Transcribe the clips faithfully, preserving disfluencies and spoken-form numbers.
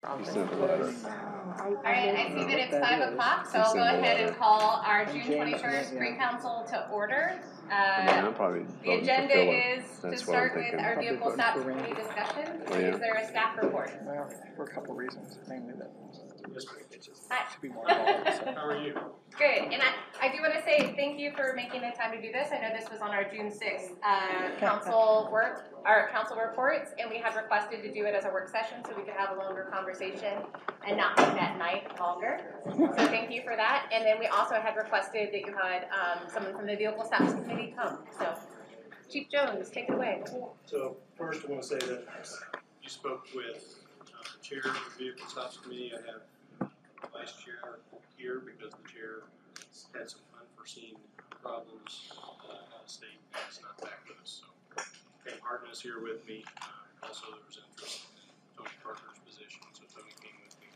You sent it us. All right, I see that it's five o'clock, so I'll go ahead and call our June twenty-first pre-council to order. Uh, I mean, probably the agenda is That's to start with thinking. our vehicle stop committee discussion. Oh, yeah. Is there a staff report? Well, for a couple reasons, mainly that Hi. should be more involved. So. How are you? Good, and I, I do want to say thank you for making the time to do this. I know this was on our June sixth uh, council work, our council reports, and we had requested to do it as a work session so we could have a longer conversation and not make that night longer. So thank you for that. And then we also had requested that you had um, someone from the vehicle stops committee come. So Chief Jones, take it away. So first I want to say that you spoke with uh, the chair of the vehicle stops committee. I have vice chair here because the chair had some unforeseen problems uh, out of state and is not back with us. So Ken Harden is here with me. Uh, also there was interest in Tony Parker's position, so Tony came with me.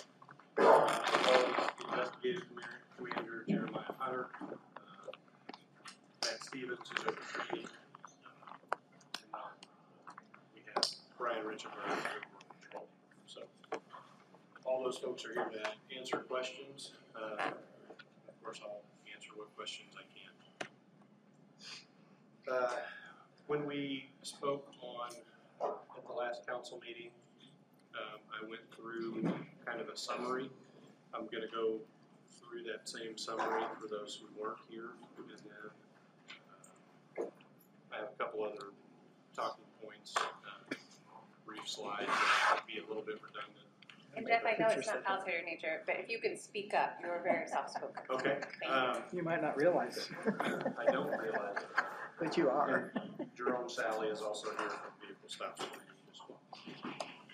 Uh, the investigative commander Jeremiah Hunter, uh, Matt Stevens who's over training, uh, and uh, we have Brian Richenberg over control. So all those folks are here to answer questions. Uh, of course, I'll answer what questions I can. Uh, when we spoke on at the last council meeting, um, I went through kind of a summary. I'm going to go through that same summary for those who weren't here, and then uh, I have a couple other talking points, uh, brief slides that might be a little bit redundant. And Jeff, I know it's not policy or nature, but if you can speak up, you were very soft-spoken. Okay. Um, You might not realize it. I don't realize it. But you are. And Jerome Sally is also here from Vehicle Stops Committee as well.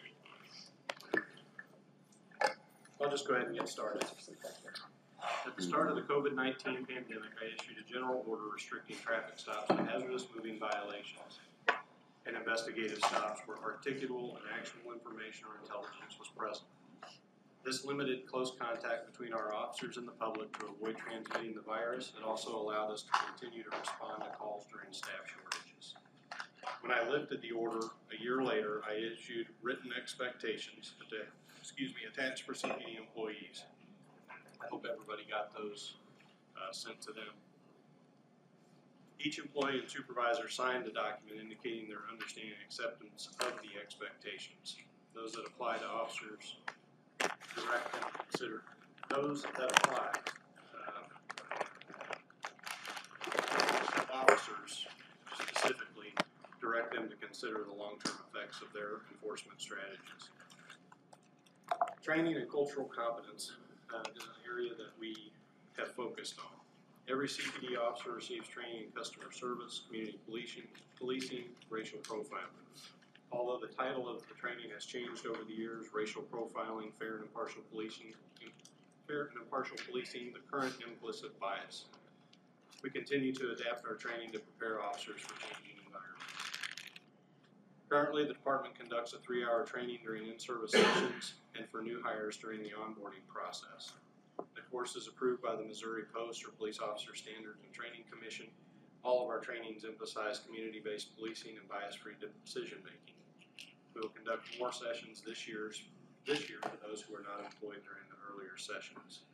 I'll just go ahead and get started. At the start of the COVID nineteen pandemic, I issued a general order restricting traffic stops for hazardous moving violations and investigative stops where articulable and actionable information or intelligence was present. This limited close contact between our officers and the public to avoid transmitting the virus. It also allowed us to continue to respond to calls during staff shortages. When I lifted the order a year later, I issued written expectations, to, excuse me, attached for C P D employees. I hope everybody got those uh, sent to them. Each employee and supervisor signed a document indicating their understanding and acceptance of the expectations. Those that apply to officers, direct them to consider those that apply uh, officers specifically, direct them to consider the long-term effects of their enforcement strategies. Training and cultural competence uh, is an area that we have focused on. Every C P D officer receives training in customer service, community policing, policing, racial profiling. Although the title of the training has changed over the years, racial profiling, fair and impartial policing, fair and impartial policing, the current implicit bias. We continue to adapt our training to prepare officers for changing environments. Currently, the department conducts a three-hour training during in-service sessions and for new hires during the onboarding process. The course is approved by the Missouri Post or Police Officer Standards and Training Commission. All of our trainings emphasize community-based policing and bias-free decision-making. We will conduct more sessions this, year's, this year for those who are not employed during the earlier sessions.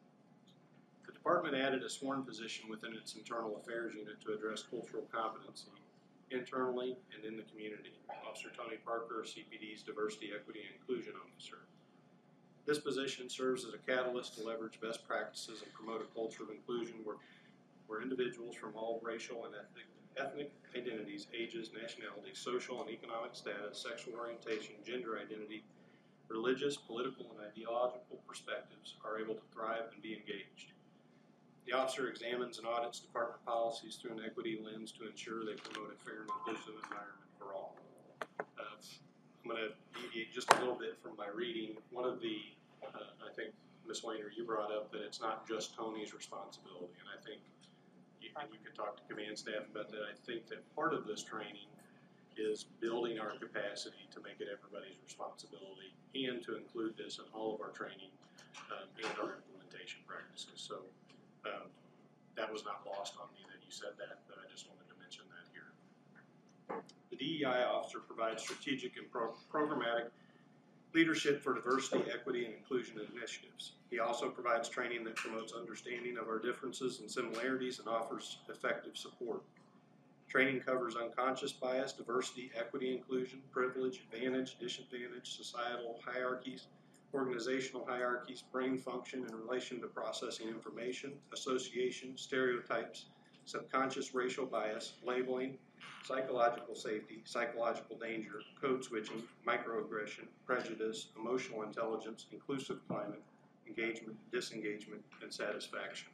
The department added a sworn position within its internal affairs unit to address cultural competency internally and in the community. Officer Tony Parker, C P D's Diversity, Equity, and Inclusion Officer. This position serves as a catalyst to leverage best practices and promote a culture of inclusion where, where individuals from all racial and ethnic, ethnic identities, ages, nationalities, social and economic status, sexual orientation, gender identity, religious, political, and ideological perspectives are able to thrive and be engaged. The officer examines and audits department policies through an equity lens to ensure they promote a fair and inclusive environment for all. Uh, I'm going to deviate just a little bit from my reading. One of the Uh, I think, Miz Weiner, you brought up that it's not just Tony's responsibility, and I think you, and you could talk to command staff about that. I think that part of this training is building our capacity to make it everybody's responsibility and to include this in all of our training um, and our implementation practices. So um, that was not lost on me that you said that, but I just wanted to mention that here. The D E I officer provides strategic and pro programmatic Leadership for diversity, equity, and inclusion initiatives. He also provides training that promotes understanding of our differences and similarities and offers effective support. Training covers unconscious bias, diversity, equity, inclusion, privilege, advantage, disadvantage, societal hierarchies, organizational hierarchies, brain function in relation to processing information, association, stereotypes, subconscious racial bias, labeling, psychological safety, psychological danger, code switching, microaggression, prejudice, emotional intelligence, inclusive climate, engagement, disengagement, and satisfaction.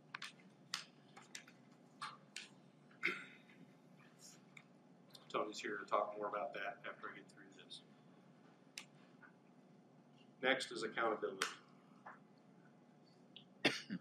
Tony's here to talk more about that after I get through this. Next is accountability. In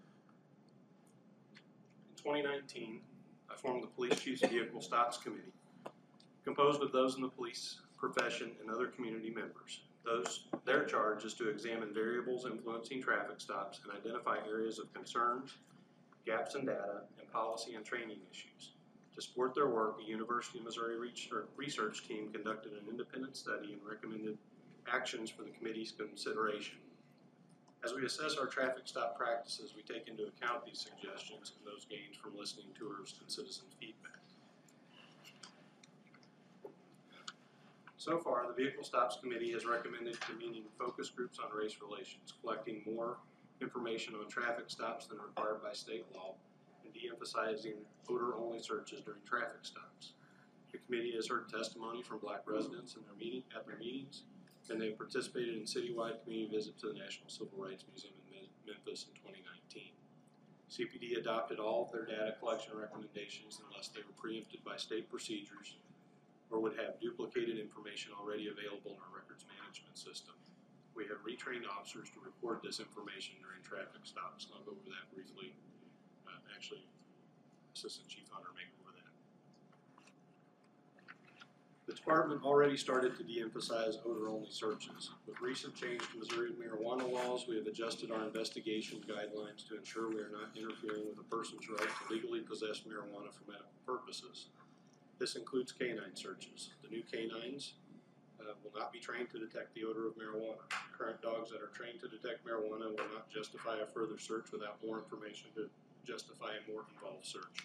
twenty nineteen, I formed the Police Chiefs Vehicle Stops Committee, composed of those in the police profession and other community members. Those, their charge is to examine variables influencing traffic stops and identify areas of concerns, gaps in data, and policy and training issues. To support their work, the University of Missouri research team conducted an independent study and recommended actions for the committee's consideration. As we assess our traffic stop practices, we take into account these suggestions and those gained from listening tours and citizen feedback. So far, the Vehicle Stops Committee has recommended convening focus groups on race relations, collecting more information on traffic stops than required by state law, and de-emphasizing odor-only searches during traffic stops. The committee has heard testimony from Black residents in their meeting, at their meetings, and they participated in citywide community visit to the National Civil Rights Museum in Memphis in twenty nineteen. C P D adopted all of their data collection recommendations unless they were preempted by state procedures or would have duplicated information already available in our records management system. We have retrained officers to record this information during traffic stops, and I'll go over that briefly. Uh, actually, Assistant Chief Hunter may go over that. The department already started to de-emphasize odor-only searches. With recent change to Missouri marijuana laws, we have adjusted our investigation guidelines to ensure we are not interfering with a person's right to legally possess marijuana for medical purposes. This includes canine searches. The new canines uh, will not be trained to detect the odor of marijuana. Current dogs that are trained to detect marijuana will not justify a further search without more information to justify a more involved search.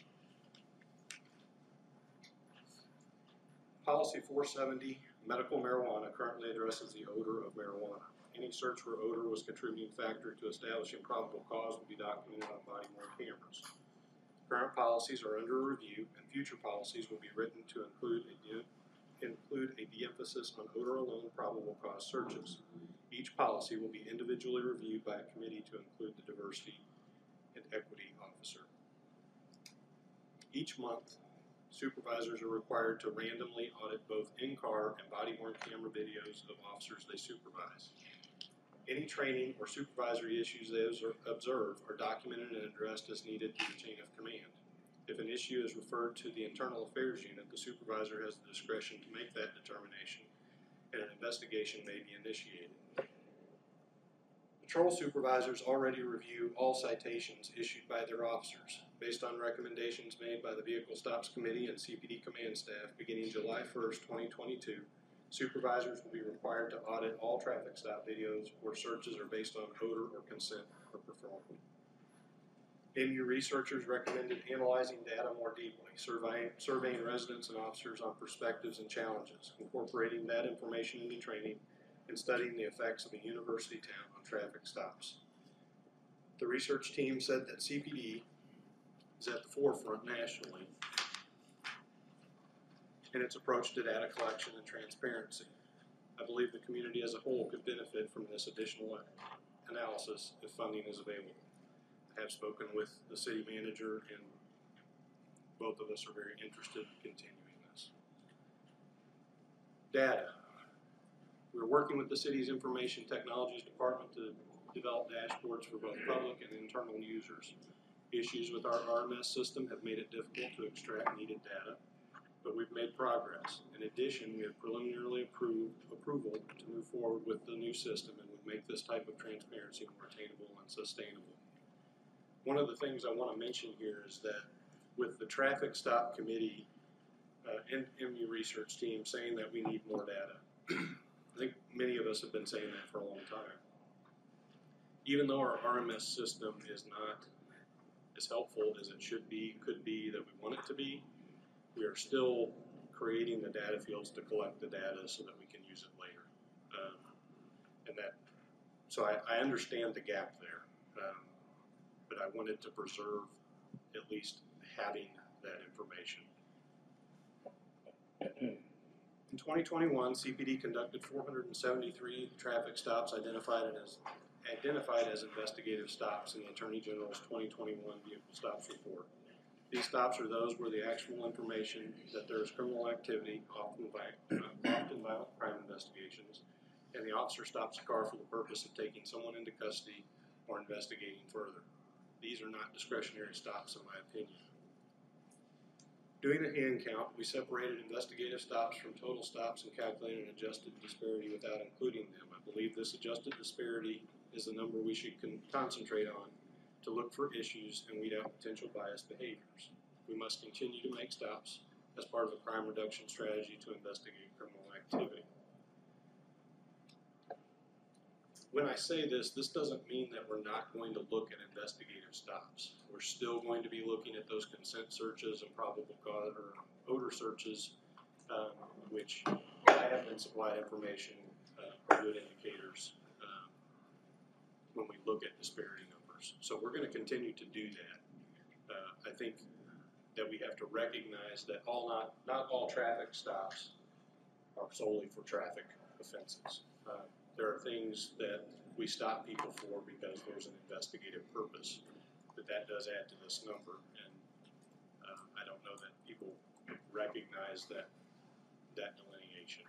Policy four seventy, medical marijuana, currently addresses the odor of marijuana. Any search where odor was a contributing factor to establishing probable cause will be documented on body-worn cameras. Current policies are under review, and future policies will be written to include a de include a de-emphasis on odor alone probable cause searches. Each policy will be individually reviewed by a committee to include the diversity and equity officer. Each month, supervisors are required to randomly audit both in-car and body-worn camera videos of officers they supervise. Any training or supervisory issues they observe are documented and addressed as needed through the chain of command. If an issue is referred to the Internal Affairs Unit, the supervisor has the discretion to make that determination, and an investigation may be initiated. Patrol supervisors already review all citations issued by their officers. Based on recommendations made by the Vehicle Stops Committee and C P D command staff, beginning July first, twenty twenty-two, supervisors will be required to audit all traffic stop videos or searches are based on odor or consent or performed. M U researchers recommended analyzing data more deeply, surveying, surveying residents and officers on perspectives and challenges, incorporating that information into training, and studying the effects of a university town on traffic stops. The research team said that C P D is at the forefront nationally in its approach to data collection and transparency. I believe the community as a whole could benefit from this additional analysis if funding is available. I have spoken with the city manager, and both of us are very interested in continuing this. Data. We're working with the city's Information Technologies Department to develop dashboards for both public and internal users. Issues with our R M S system have made it difficult to extract needed data, but we've made progress. In addition, we have preliminarily approved approval to move forward with the new system and would make this type of transparency more attainable and sustainable. One of the things I want to mention here is that with the Traffic Stop Committee uh, and M U research team saying that we need more data, I think many of us have been saying that for a long time. Even though our R M S system is not as helpful as it should be, could be, that we want it to be, we are still creating the data fields to collect the data so that we can use it later. Um, and that, so I, I understand the gap there, um, but I wanted to preserve at least having that information. In twenty twenty-one, C P D conducted four hundred seventy-three traffic stops identified as identified as investigative stops in the Attorney General's twenty twenty-one Vehicle Stops Report. These stops are those where the actual information that there is criminal activity, often, vi often violent crime investigations, and the officer stops the car for the purpose of taking someone into custody or investigating further. These are not discretionary stops, in my opinion. Doing a hand count, we separated investigative stops from total stops and calculated an adjusted disparity without including them. I believe this adjusted disparity is the number we should con concentrate on to look for issues and weed out potential biased behaviors. We must continue to make stops as part of a crime reduction strategy to investigate criminal activity. When I say this, this doesn't mean that we're not going to look at investigative stops. We're still going to be looking at those consent searches and probable cause or odor searches, um, which I have been supplied information uh, are good indicators um, when we look at disparity numbers. So we're going to continue to do that. Uh, I think that we have to recognize that all not not all traffic stops are solely for traffic offenses. Uh, There are things that we stop people for because there's an investigative purpose, but that does add to this number, and uh, I don't know that people recognize that that delineation.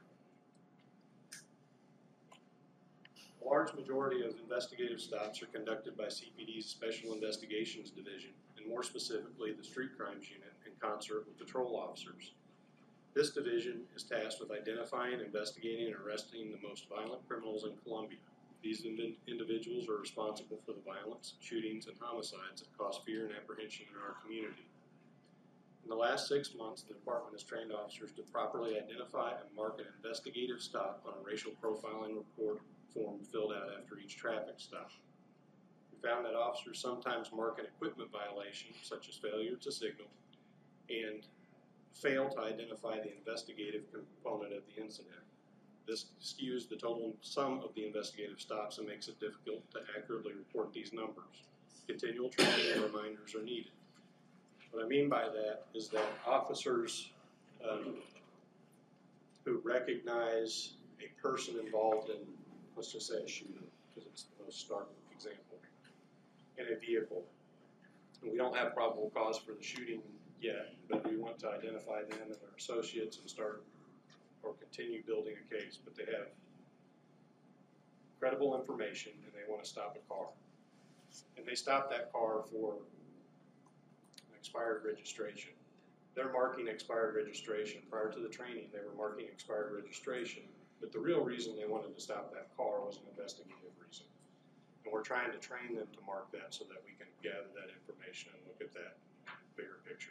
A large majority of investigative stops are conducted by C P D's Special Investigations Division, and more specifically the Street Crimes Unit in concert with patrol officers. This division is tasked with identifying, investigating, and arresting the most violent criminals in Columbia. These individuals are responsible for the violence, shootings, and homicides that cause fear and apprehension in our community. In the last six months, the department has trained officers to properly identify and mark an investigative stop on a racial profiling report form filled out after each traffic stop. We found that officers sometimes mark an equipment violation, such as failure to signal, and fail to identify the investigative component of the incident. This skews the total sum of the investigative stops and makes it difficult to accurately report these numbers. Continual training and reminders are needed. What I mean by that is that officers um, who recognize a person involved in, let's just say a shooter, because it's the most stark example, in a vehicle, and we don't have probable cause for the shooting yet, but we want to identify them and their associates and start or continue building a case, but they have credible information and they want to stop a car. And they stop that car for an expired registration. They're marking expired registration. Prior to the training, they were marking expired registration, but the real reason they wanted to stop that car was an investigative reason. And we're trying to train them to mark that so that we can gather that information and look at that bigger picture.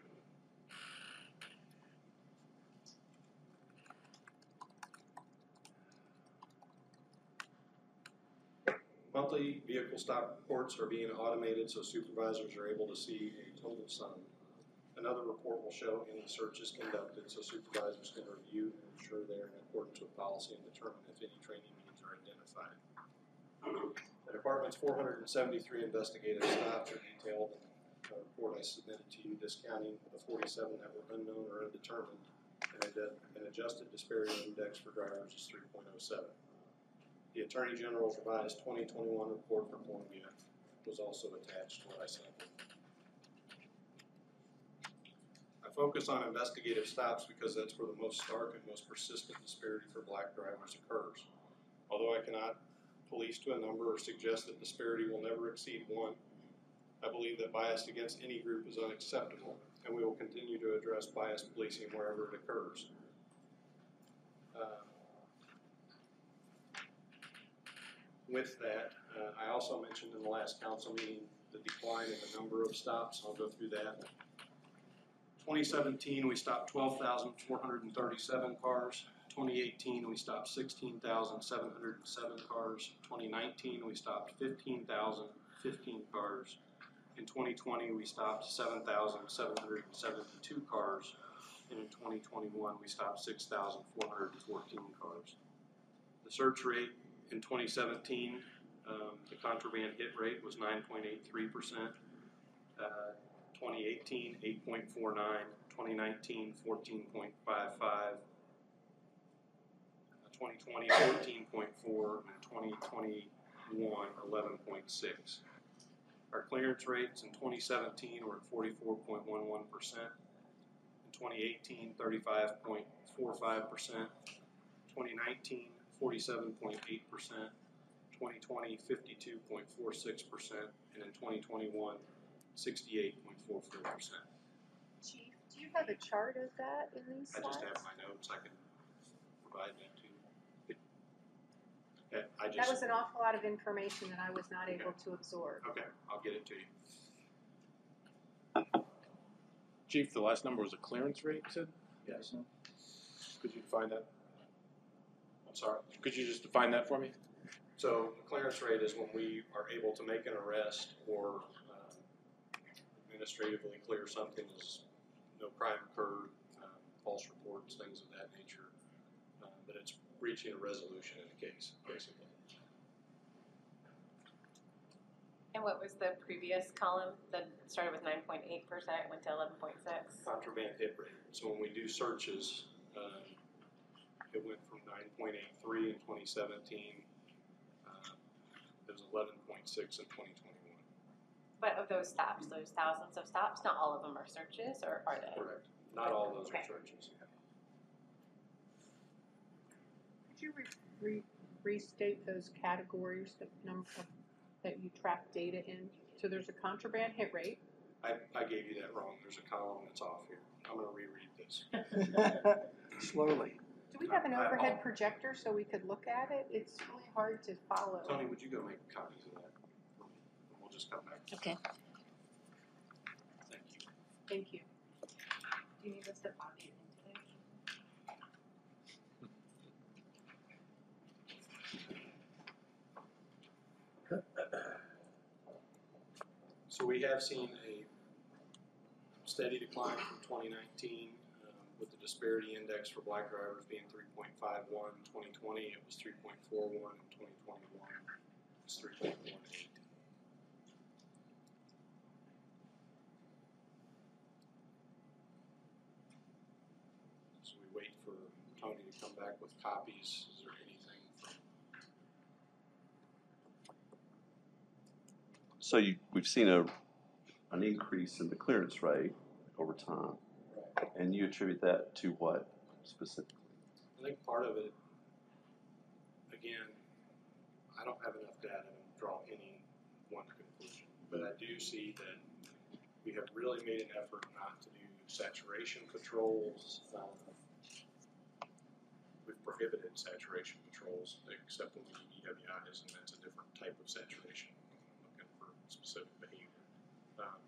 Monthly vehicle stop reports are being automated so supervisors are able to see a total sum. Another report will show any searches conducted so supervisors can review and ensure they are in accordance with policy and determine if any training needs are identified. The department's four hundred seventy-three investigative stops are detailed in the report I submitted to you, discounting the forty-seven that were unknown or undetermined, and an adjusted disparity index for drivers is three point oh seven. The Attorney General's revised twenty twenty-one report for Columbia was also attached to what I sent. I focus on investigative stops because that's where the most stark and most persistent disparity for black drivers occurs. Although I cannot police to a number or suggest that disparity will never exceed one, I believe that bias against any group is unacceptable, and we will continue to address bias policing wherever it occurs. Uh, With that, uh, I also mentioned in the last council meeting the decline in the number of stops. I'll go through that. twenty seventeen, we stopped twelve thousand four hundred thirty-seven cars. twenty eighteen, we stopped sixteen thousand seven hundred seven cars. twenty nineteen, we stopped fifteen thousand fifteen cars. In twenty twenty, we stopped seven thousand seven hundred seventy-two cars. And in twenty twenty-one, we stopped six thousand four hundred fourteen cars. The search rate in twenty seventeen, um, the contraband hit rate was nine point eight three percent. Uh, twenty eighteen, eight point four nine. twenty nineteen, fourteen point five five. twenty twenty, fourteen point four, and twenty twenty-one, eleven point six. Our clearance rates in twenty seventeen were at forty-four point one one percent. In twenty eighteen, thirty-five point four five percent. twenty nineteen, forty-seven point eight percent. twenty twenty, fifty-two point four six percent. And in twenty twenty-one, sixty-eight point four four percent. Chief, do you have a chart of that in these I slides? just have my notes, I can provide that to you. It- uh, I That just, was an awful lot of information that I was not able to absorb. okay, I'll get it to you. Chief, the last number was a clearance rate, you said? Yes. Could you define that? I'm sorry. Could you just define that for me? So the clearance rate is when we are able to make an arrest or um, administratively clear something as no crime occurred, um, false reports, things of that nature, uh, but it's reaching a resolution in the case, basically. And what was the previous column that started with nine point eight percent, went to eleven point six? Contraband hit rate. So when we do searches, um, it went from nine point eight three in twenty seventeen. Uh, it was eleven point six in twenty twenty-one. But of those stops, those thousands of stops, not all of them are searches, or are they? Correct. Not all those Okay. are searches. Could you re- re- restate those categories that number that you track data in? So there's a contraband hit rate. I, I gave you that wrong. There's a column that's off here. I'm going to reread this. Slowly. Do we have an I- I- overhead projector so we could look at it? It's really hard to follow. Tony, would you go make copies of that for me? And we'll just come back. Okay. Thank you. Thank you. Do you need us to copy it into So we have seen a steady decline from twenty nineteen, um, with the disparity index for black drivers being three point five one. In twenty twenty, it was three point four one. In twenty twenty-one, it's three point one eight. So we wait for Tony to come back with copies. Is there anything from? So you, we've seen a, an increase in the clearance rate over time, and you attribute that to what specifically? I think part of it, again, I don't have enough data to draw any one conclusion, but I do see that we have really made an effort not to do saturation patrols. Um, we've prohibited saturation patrols except when we do D W Is, and that's a different type of saturation, looking for specific behavior. Um,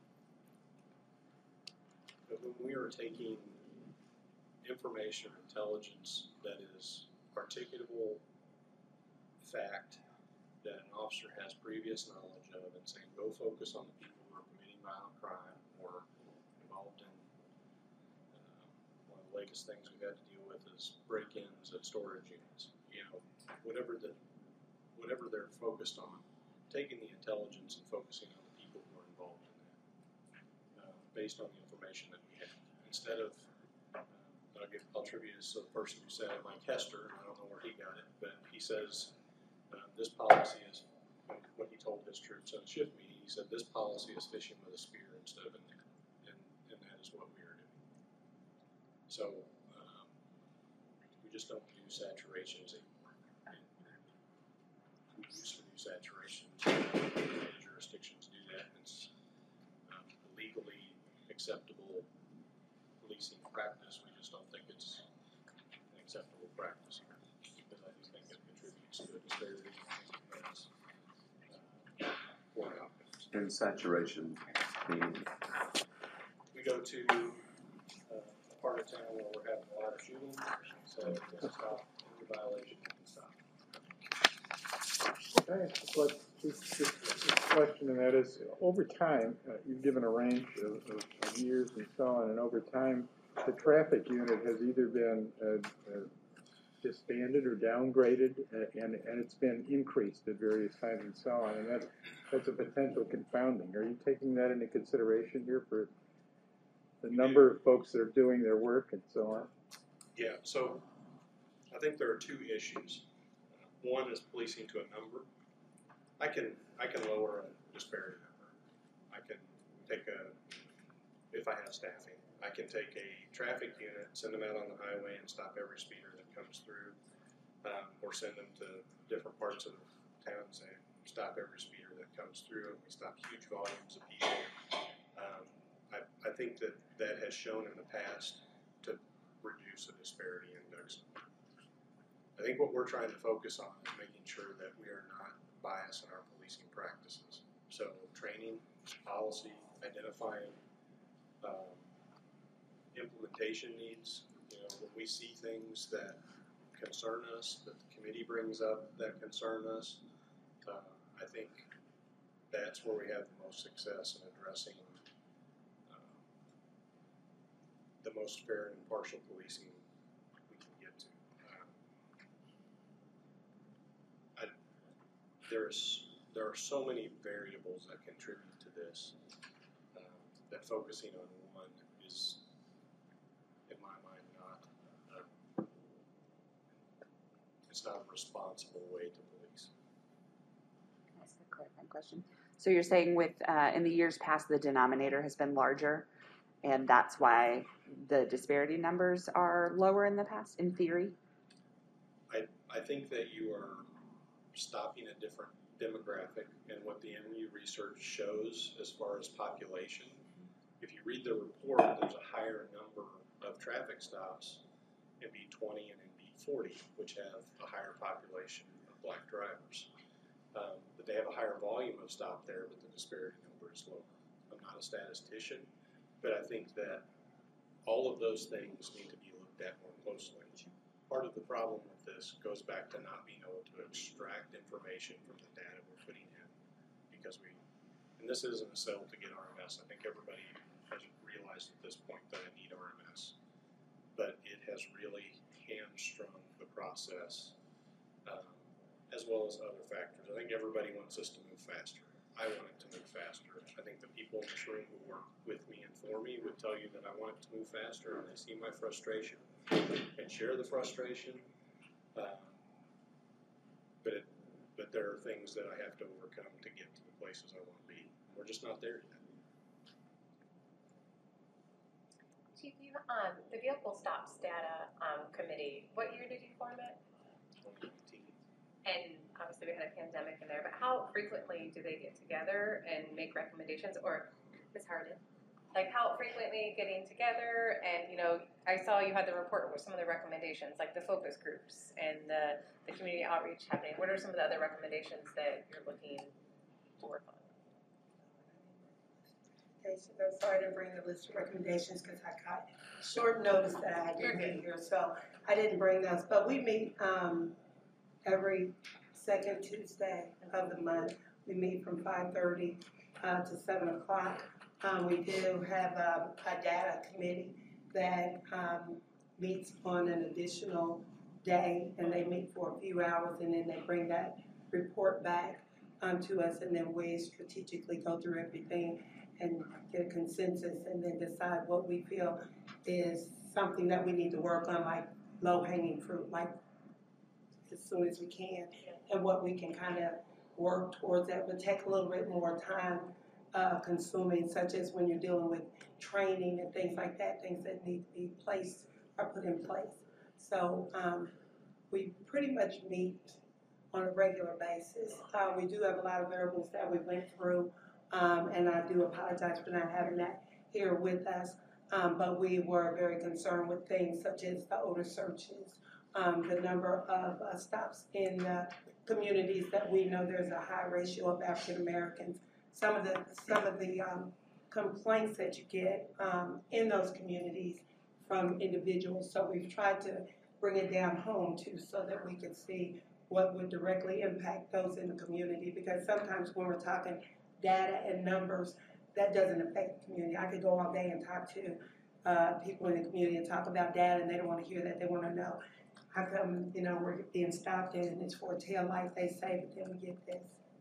but when we are taking information or intelligence that is articulable fact that an officer has previous knowledge of and saying, go focus on the people who are committing violent crime or involved in uh, one of the latest things we've had to deal with is break-ins at storage units. You know, whatever the whatever they're focused on, taking the intelligence and focusing on the people who are involved in that, uh, based on the information that we have, instead of I'll, give, I'll attribute this to the person who said it, Mike Hester, and I don't know where he got it, but he says uh, this policy is, what he told his troops at a shift meeting, he said this policy is fishing with a spear instead of a net, and, and that is what we are doing. So um, we just don't do saturations anymore. We used to do saturations, many jurisdictions do that, and it's um, legally acceptable policing practice. We just don't think it's an acceptable practice here, because I just think it contributes to a disparity in things, uh, for outcomes. And saturation being, We go to uh, a part of town where we're having a lot of shootings, So we'll stop any violation, we can stop. Okay, let's, this, this, this question, and that is, over time, uh, you've given a range of, of, of years and so on, and over time, the traffic unit has either been uh, uh, disbanded or downgraded, uh, and, and it's been increased at various times and so on, and that's, that's a potential confounding. Are you taking that into consideration here for the number of folks that are doing their work and so on? Yeah, so I think there are two issues. One is policing to a number. I can I can lower a disparity number. I can take a, if I have staffing, I can take a traffic unit, send them out on the highway and stop every speeder that comes through, um, or send them to different parts of the town and say, stop every speeder that comes through, and we stop huge volumes of people. Um, I, I think that that has shown in the past to reduce the disparity index. I think what we're trying to focus on is making sure that we are not biased in our policing practices. So training, policy, identifying um, implementation needs. You know, when we see things that concern us, that the committee brings up that concern us, uh, I think that's where we have the most success in addressing uh, the most fair and impartial policing we can get to. Um, I, there's there are so many variables that contribute to this uh, that focusing on one is, in my mind, not uh, it's not a responsible way to police. Can I ask a clarifying question? So you're saying with uh, in the years past, the denominator has been larger, and that's why the disparity numbers are lower in the past, in theory? I, I think that you are stopping a different demographic and what the M U research shows as far as population. If you read the report, there's a higher number of traffic stops in B twenty and in B forty, which have a higher population of black drivers. Um, but they have a higher volume of stop there, but the disparity number is lower. I'm not a statistician, but I think that all of those things need to be looked at more closely. Part of the problem with this goes back to not being able to extract information from the data we're putting in, because we, and this isn't a sell to get R M S. I think everybody has realized at this point that I need R M S, but it has really hamstrung the process, um, as well as other factors. I think everybody wants us to move faster. I want it to move faster. I think the people in this room who work with me and for me would tell you that I want it to move faster, and they see my frustration and share the frustration. Uh, but it, but there are things that I have to overcome to get to the places I want to be. We're just not there yet. Chief, you, um, the vehicle stops data um, committee, what year did you form it? twenty nineteen. And obviously we had a pandemic in there, but how frequently do they get together and make recommendations, or Miz Harden? Like how frequently getting together, and you know, I saw you had the report with some of the recommendations, like the focus groups and the, the community outreach happening. What are some of the other recommendations that you're looking to work on? Okay, so I'm sorry to bring the list of recommendations because I got short notice that I had to be here, so I didn't bring those. But we meet um, every second Tuesday of the month. We meet from five thirty uh, to seven o'clock. Um, we do have a, a data committee that um, meets on an additional day, and they meet for a few hours, and then they bring that report back um, to us, and then we strategically go through everything and get a consensus, and then decide what we feel is something that we need to work on, like low-hanging fruit, like as soon as we can, and what we can kind of work towards that would take a little bit more time uh, consuming, such as when you're dealing with training and things like that, things that need to be placed or put in place. So um, we pretty much meet on a regular basis. Uh, we do have a lot of variables that we went through, um, and I do apologize for not having that here with us, um, but we were very concerned with things such as the odor searches, um, the number of uh, stops in the communities that we know there's a high ratio of African Americans. Some of the some of the um, complaints that you get um, in those communities from individuals. So we've tried to bring it down home too, so that we can see what would directly impact those in the community. Because sometimes when we're talking data and numbers, that doesn't affect the community. I could go all day and talk to uh, people in the community and talk about data, and they don't want to hear that. They want to know how come, you know, we're being stopped and it's for a tail light, they say, but then we get this.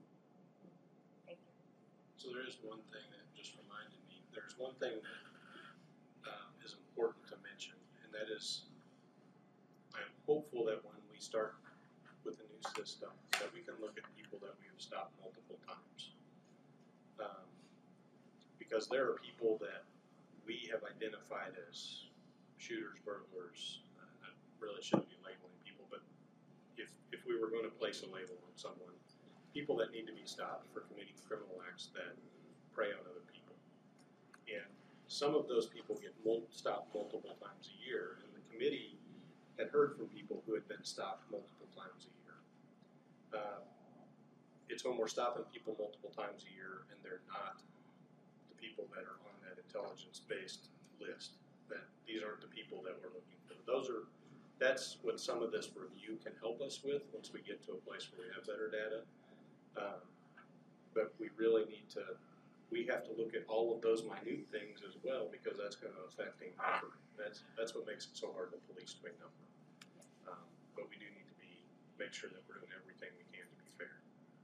So there is one thing that just reminded me, there's one thing that um, is important to mention, and that is, I'm hopeful that when we start with the new system, that we can look at people that we have stopped multiple times. Um, because there are people that we have identified as shooters, burglars. uh, I really shouldn't be labeling people, but if, if we were going to place a label on someone, people that need to be stopped for committing criminal acts that prey on other people. And some of those people get mul- stopped multiple times a year, and the committee had heard from people who had been stopped multiple times a year. Uh, it's when we're stopping people multiple times a year and they're not the people that are on that intelligence-based list, that these aren't the people that we're looking for. Those are, that's what some of this review can help us with once we get to a place where we have better data. Um, but we really need to, we have to look at all of those minute things as well, because that's going to affect a number. That's that's what makes it so hard to police to a number. Um, but we do need to be make sure that we're doing everything we can to be fair.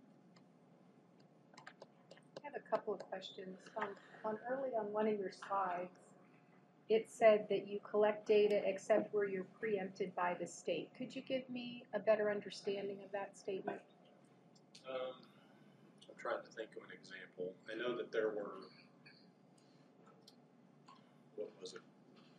I have a couple of questions. Um, on early on one of your slides, it said that you collect data except where you're preempted by the state. Could you give me a better understanding of that statement? Um, I'm trying to think of an example. I know that there were, what was it?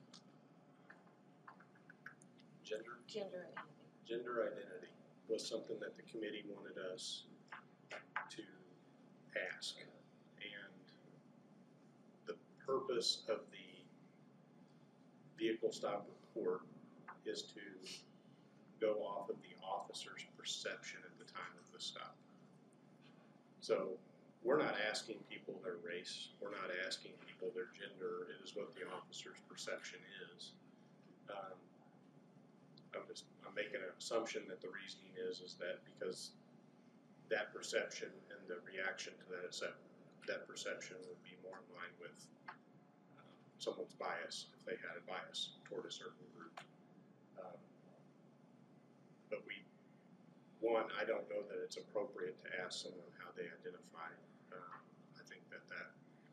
Gender? Gender. Gender identity was something that the committee wanted us to ask. And the purpose of the vehicle stop report is to go off of the officer's perception at the time of the stop. So we're not asking people their race, we're not asking people their gender, it is what the officer's perception is. Um, I'm just, I'm making an assumption that the reasoning is, is that because that perception and the reaction to that, that perception would be more in line with uh, someone's bias, if they had a bias toward a certain group. Um, but we, one, I don't know that it's appropriate to ask someone how they identify. Uh, I think that that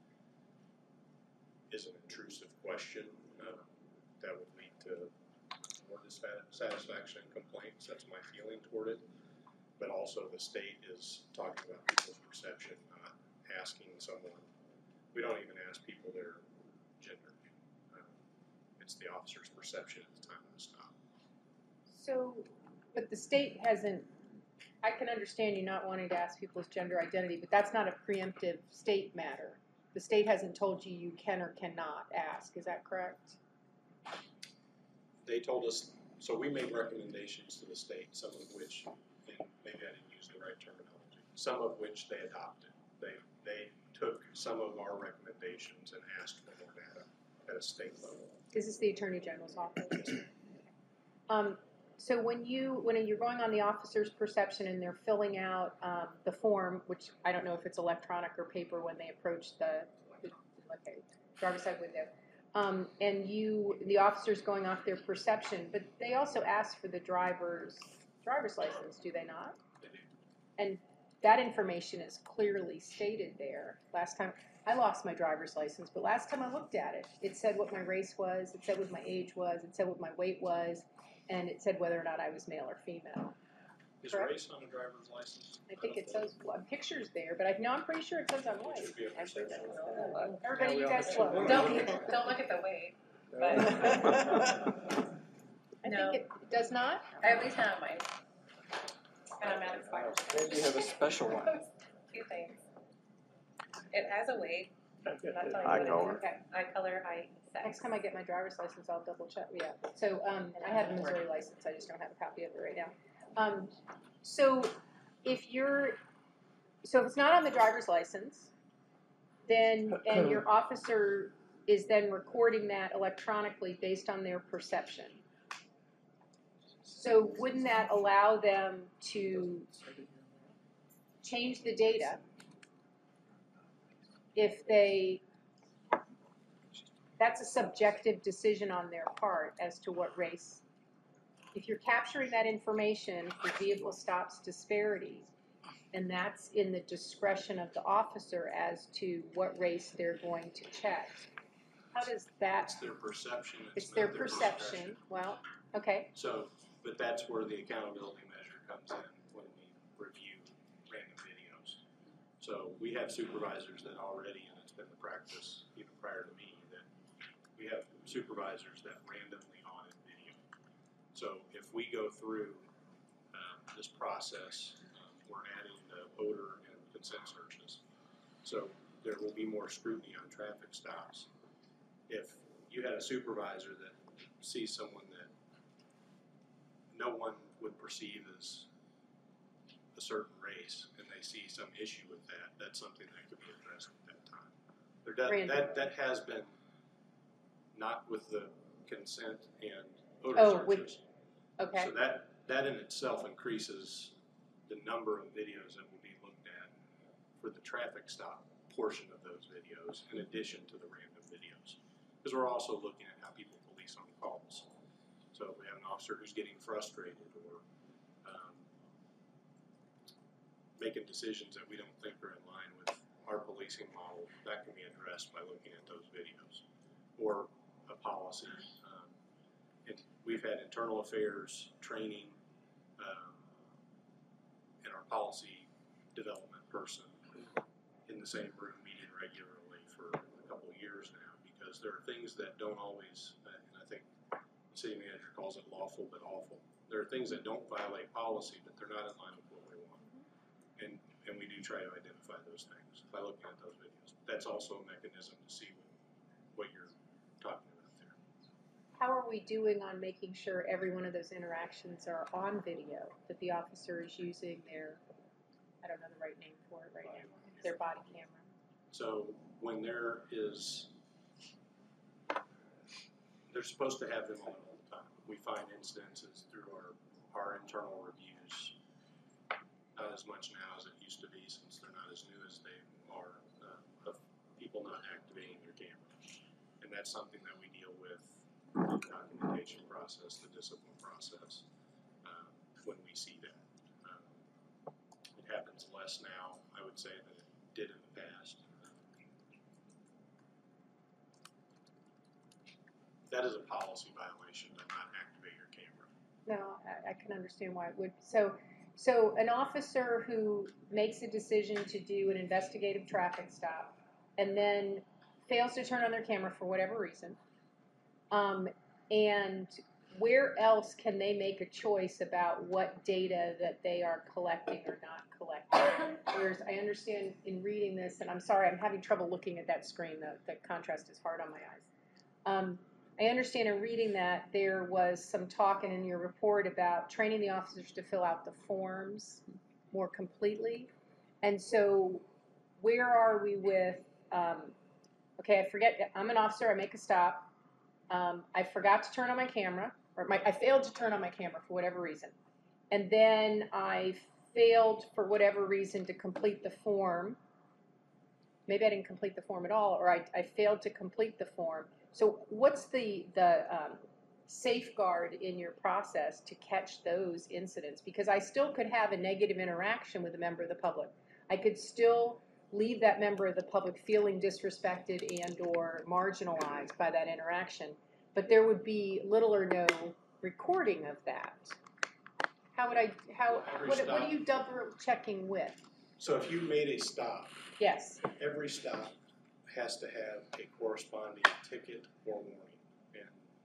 is an intrusive question uh, that would lead to more dissatisfaction and complaints. That's my feeling toward it. But also the state is talking about people's perception, not asking someone. We don't even ask people their gender. Uh, it's the officer's perception at the time of the stop. So, but the state hasn't, I can understand you not wanting to ask people's gender identity, but that's not a preemptive state matter. The state hasn't told you you can or cannot ask, is that correct? They told us, so we made recommendations to the state, some of which, and maybe I didn't use the right terminology, some of which they adopted. They, they took some of our recommendations and asked for more data at a state level. Is this the Attorney General's office? Um, so when you when you're going on the officer's perception and they're filling out um, the form, which I don't know if it's electronic or paper when they approach the, the okay, driver's side window, um, and you the officer's going off their perception, but they also ask for the driver's driver's license, do they not? They do. And that information is clearly stated there. Last time I lost my driver's license, but last time I looked at it, it said what my race was, it said what my age was, it said what my weight was, and it said whether or not I was male or female. Is Correct. race on a driver's license? I think don't it says, well, pictures there, but I know I'm pretty sure it says I'm It white. should be a perception. Everybody, you guys look. Don't, don't look at the weight. I No. think it does not. I at least have mine. And I'm at expired. Maybe you have a special one. Two things. It has a weight. I've got That's that. all Eye I know. color. Okay. Eye color, height, sex. Next time I get my driver's license, I'll double check. Yeah. So um, I have a Missouri license. I just don't have a copy of it right now. Um, so if you're, so if it's not on the driver's license, then and your officer is then recording that electronically based on their perception. So wouldn't that allow them to change the data if they, that's a subjective decision on their part as to what race. If you're capturing that information for vehicle stops disparity, and that's in the discretion of the officer as to what race they're going to check, how does that, It's their perception, it's it's their not their perception, discretion. well, okay, So, but that's where the accountability measure comes in when we review random videos. So we have supervisors that already, and it's been the practice even prior to me, that we have supervisors that randomly audit video. So if we go through um, this process, um, we're adding the odor and consent searches. So there will be more scrutiny on traffic stops. If you had a supervisor that sees someone that no one would perceive as a certain race, and they see some issue with that, that's something that could be addressed at that time. There does, Brandon. that, that has been, not with the consent and odor Oh, searches. with- okay. So that, that in itself increases the number of videos that will be looked at for the traffic stop portion of those videos, in addition to the random videos. Because we're also looking at how people police on calls. So if we have an officer who's getting frustrated or um, making decisions that we don't think are in line with our policing model, that can be addressed by looking at those videos. Or a policy. Um, and we've had internal affairs training um, and our policy development person in the same room meeting regularly for a couple of years now, because there are things that don't always, uh, and I think the city manager calls it lawful but awful. There are things that don't violate policy, but they're not in line with what we want. And and we do try to identify those things by looking at those videos. That's also a mechanism to see what, what you're talking about there. How are we doing on making sure every one of those interactions are on video, that the officer is using their, I don't know the right name for it right now, their body camera? So when there is, they're supposed to have them on all the time. We find incidences through our, our internal reviews, not as much now as it used to be since they're not as new as they are, uh, of people not activating their camera. And that's something that we deal with in the documentation process, the discipline process, uh, when we see that. Um, it happens less now, I would say, than it did in the past. That is a policy violation to not activate your camera. No, I, I can understand why it would. So, so an officer who makes a decision to do an investigative traffic stop and then fails to turn on their camera for whatever reason, um, and where else can they make a choice about what data that they are collecting or not collecting? Whereas I understand in reading this, and I'm sorry, I'm having trouble looking at that screen. The, the contrast is hard on my eyes. Um, I understand in reading that there was some talk in your report about training the officers to fill out the forms more completely. And so where are we with, um, okay, I forget, I'm an officer, I make a stop. Um, I forgot to turn on my camera, or my, I failed to turn on my camera for whatever reason. And then I failed for whatever reason to complete the form. Maybe I didn't complete the form at all, or I, I failed to complete the form. So what's the, the um, safeguard in your process to catch those incidents? Because I still could have a negative interaction with a member of the public. I could still leave that member of the public feeling disrespected and or marginalized by that interaction, but there would be little or no recording of that. How would I, how, Every what, what stop. are you double checking with? So if you made a stop, Yes. every stop has to have a corresponding ticket or warning. And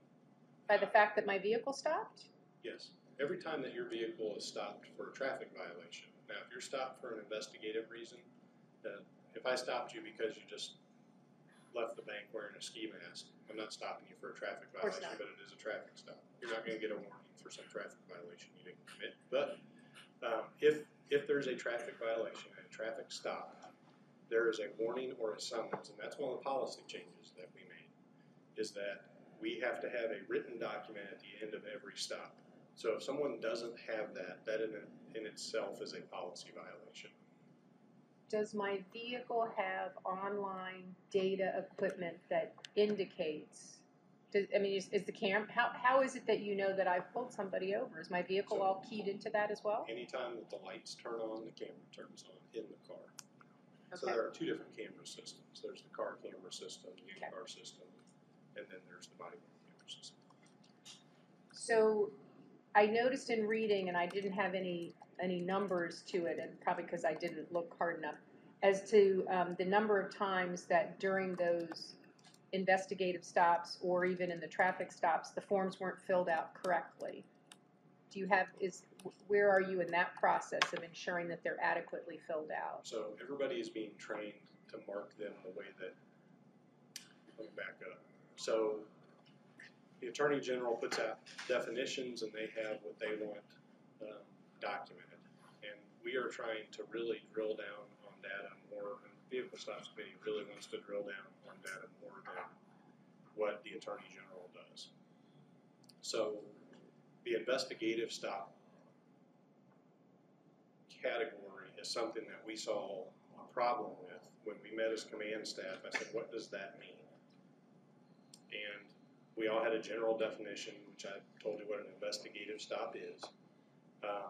By the fact that my vehicle stopped? yes, every time that your vehicle is stopped for a traffic violation. Now, if you're stopped for an investigative reason, uh, if I stopped you because you just left the bank wearing a ski mask, I'm not stopping you for a traffic course violation, not. but it is a traffic stop. You're not going to get a warning for some traffic violation you didn't commit. But um, if if there's a traffic violation and a traffic stop, there is a warning or a summons, and that's one of the policy changes that we made, is that we have to have a written document at the end of every stop So if someone doesn't have that, that in, in itself is a policy violation. Does my vehicle have online data equipment that indicates, does, I mean, is, is the cam, how, how is it that you know that I've pulled somebody over? Is my vehicle So- all keyed into that as well? Anytime that the lights turn on, the camera turns on in the car. So Okay. there are two different camera systems. There's the car camera system, the Okay. in-car system, and then there's the body worn camera system. So I noticed in reading, and I didn't have any, any numbers to it, and probably because I didn't look hard enough, as to um, the number of times that during those investigative stops or even in the traffic stops, the forms weren't filled out correctly. Do you have, is, where are you in that process of ensuring that they're adequately filled out? So everybody is being trained to mark them the way that, let me back up. So the Attorney General puts out definitions and they have what they want um, documented. And we are trying to really drill down on data more, and the Vehicle Stops Committee really wants to drill down on data more than what the Attorney General does. So the investigative stop category is something that we saw a problem with when we met as command staff. I said, what does that mean? And we all had a general definition, which I told you what an investigative stop is. Um,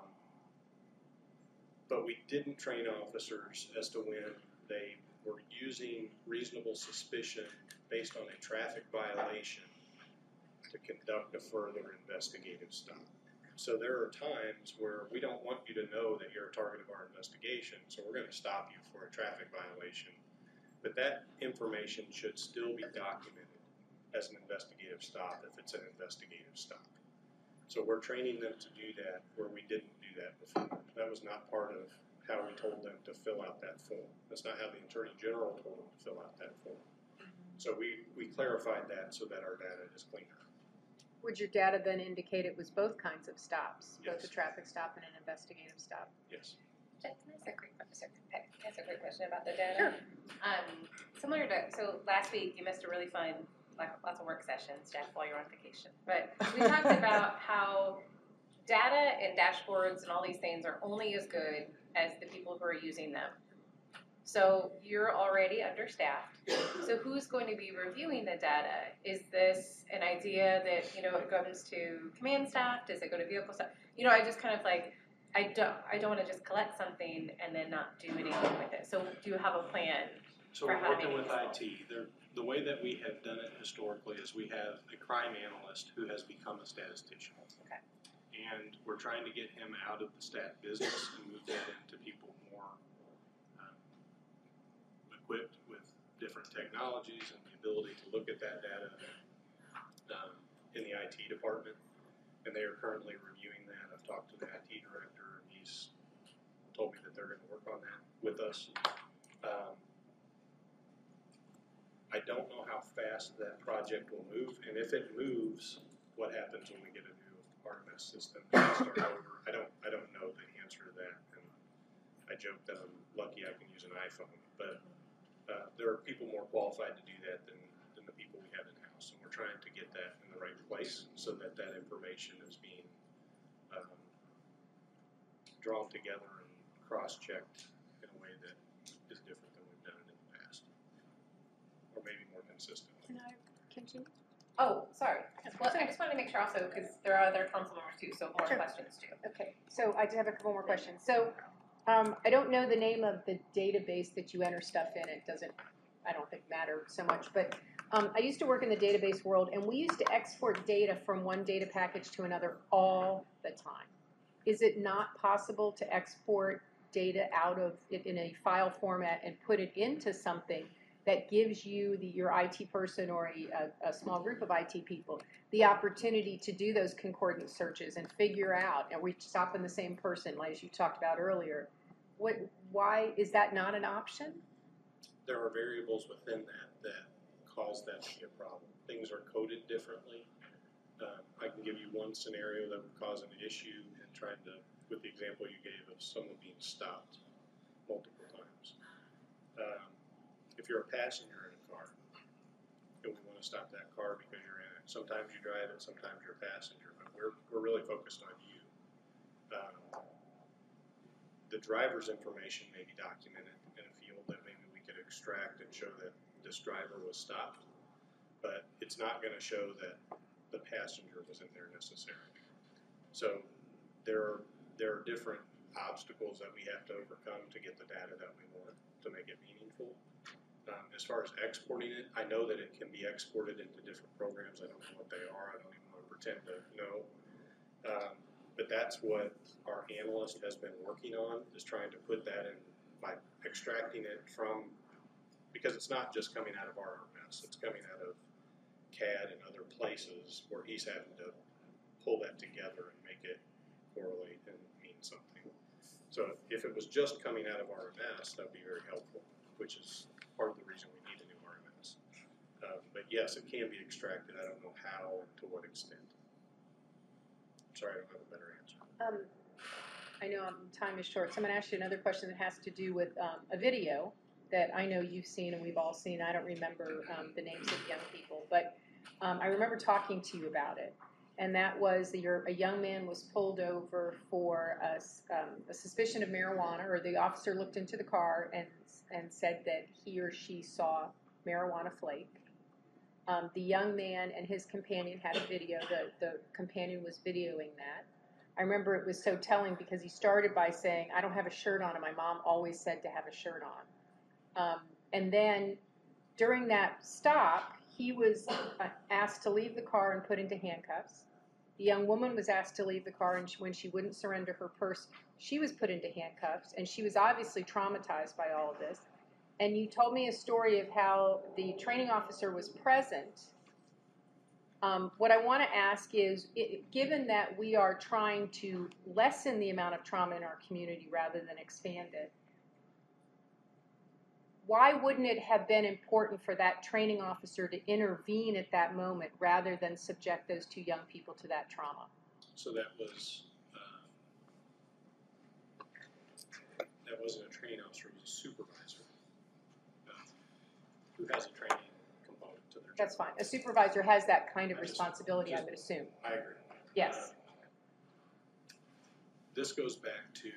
but we didn't train officers as to when they were using reasonable suspicion based on a traffic violation to conduct a further investigative stop. So there are times where we don't want you to know that you're a target of our investigation, so we're going to stop you for a traffic violation. But that information should still be documented as an investigative stop if it's an investigative stop. So we're training them to do that where we didn't do that before. That was not part of how we told them to fill out that form. That's not how the Attorney General told them to fill out that form. So we, we clarified that so that our data is cleaner. Would your data then indicate it was both kinds of stops, both a Yes. traffic stop and an investigative stop? Yes. Can I ask a quick, sorry, can I ask a quick question about the data? Sure. Um, similar to, so last week you missed a really fun, like lots of work sessions, Jeff, while you're on vacation. But we talked about how data and dashboards and all these things are only as good as the people who are using them. So you're already understaffed. So who's going to be reviewing the data? Is this an idea that, you know, it comes to command staff? Does it go to vehicle staff? You know, I just kind of like, I don't, I don't want to just collect something and then not do anything with it. So do you have a plan? So For we're how working many with I T. They're, the way that we have done it historically is we have a crime analyst who has become a statistician. Okay. And we're trying to get him out of the stat business and move that into people more um, equipped with different technologies and the ability to look at that data um, in the I T department. And they are currently reviewing that. I've talked to the I T director and he's told me that they're going to work on that with us. Um, I don't know how fast that project will move, and if it moves, what happens when we get a new R M S system and start over? I don't, I don't know the answer to that, and I joke that I'm lucky I can use an iPhone, but uh, there are people more qualified to do that than, than the people we have in-house, and we're trying to get that in the right place so that that information is being um, drawn together and cross-checked in a way that is different than we've done it in the past, or maybe more consistent. Can I continue? Oh, sorry. Well, I just wanted to make sure also, because there are other council members too, so more Sure. questions too. Okay, so I just have a couple more questions. So, um, I don't know the name of the database that you enter stuff in. It doesn't, I don't think matter so much, but um, I used to work in the database world, and we used to export data from one data package to another all the time. Is it not possible to export data out of it in a file format and put it into something that gives you, the, your I T person or a, a, a small group of I T people, the opportunity to do those concordant searches and figure out, and we stop in the same person, like as you talked about earlier. What, why, is that not an option? There are variables within that that cause that to be a problem. Things are coded differently. Um, I can give you one scenario that would cause an issue in trying to, with the example you gave of someone being stopped multiple times. Um, if you're a passenger in a car and we want to stop that car because you're in a Sometimes you drive it, sometimes you're a passenger, but we're, we're really focused on you. Um, the driver's information may be documented in a field that maybe we could extract and show that this driver was stopped, but it's not going to show that the passenger was in there necessarily. So there are, there are different obstacles that we have to overcome to get the data that we want to make it meaningful. Um, as far as exporting it, I know that it can be exported into different programs. I don't know what they are. I don't even want to pretend to know. Um, but that's what our analyst has been working on, is trying to put that in by extracting it from, because it's not just coming out of our R M S, it's coming out of C A D and other places where he's having to pull that together and make it correlate and mean something. So if it was just coming out of R M S, that would be very helpful, which is part of the reason we need a new R M S. Um, but yes, it can be extracted. I don't know how, to what extent. Sorry, I don't have a better answer. Um, I know um, time is short, so I'm going to ask you another question that has to do with um, a video that I know you've seen and we've all seen. I don't remember um, the names of the young people, but um, I remember talking to you about it. And that was that you're, a young man was pulled over for a, um, a suspicion of marijuana, or the officer looked into the car and and said that he or she saw marijuana flake. Um, the young man and his companion had a video. The, the companion was videoing that. I remember it was so telling because he started by saying, I don't have a shirt on, and my mom always said to have a shirt on. Um, and then during that stop, he was uh, asked to leave the car and put into handcuffs. The young woman was asked to leave the car, and she, when she wouldn't surrender her purse, she was put into handcuffs, and she was obviously traumatized by all of this. And you told me a story of how the training officer was present. Um, what I want to ask is, it, given that we are trying to lessen the amount of trauma in our community rather than expand it, why wouldn't it have been important for that training officer to intervene at that moment rather than subject those two young people to that trauma? So that was, um, that wasn't a training officer, it was a supervisor um, who has a training component to their job. That's fine. A supervisor has that kind of I just- responsibility, I just- would assume. I agree. Yes. Uh, this goes back to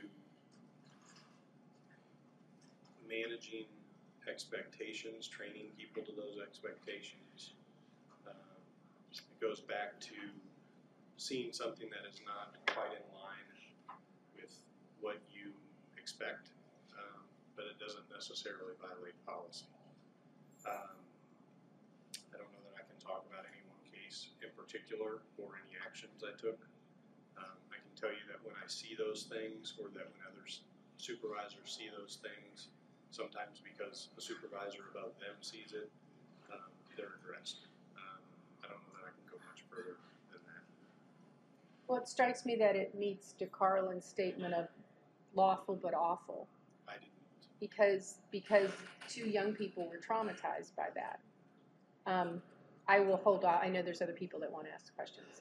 managing expectations, training people to those expectations. Um, it goes back to seeing something that is not quite in line with what you expect, um, but it doesn't necessarily violate policy. Um, I don't know that I can talk about any one case in particular or any actions I took. Um, I can tell you that when I see those things, or that when others supervisors see those things, sometimes because a supervisor above them sees it, um, they're addressed. Um, I don't know that I can go much further than that. Well, it strikes me that it meets DeCarlin's statement of lawful but awful, I didn't. because because two young people were traumatized by that. Um, I will hold on. I know there's other people that want to ask questions, so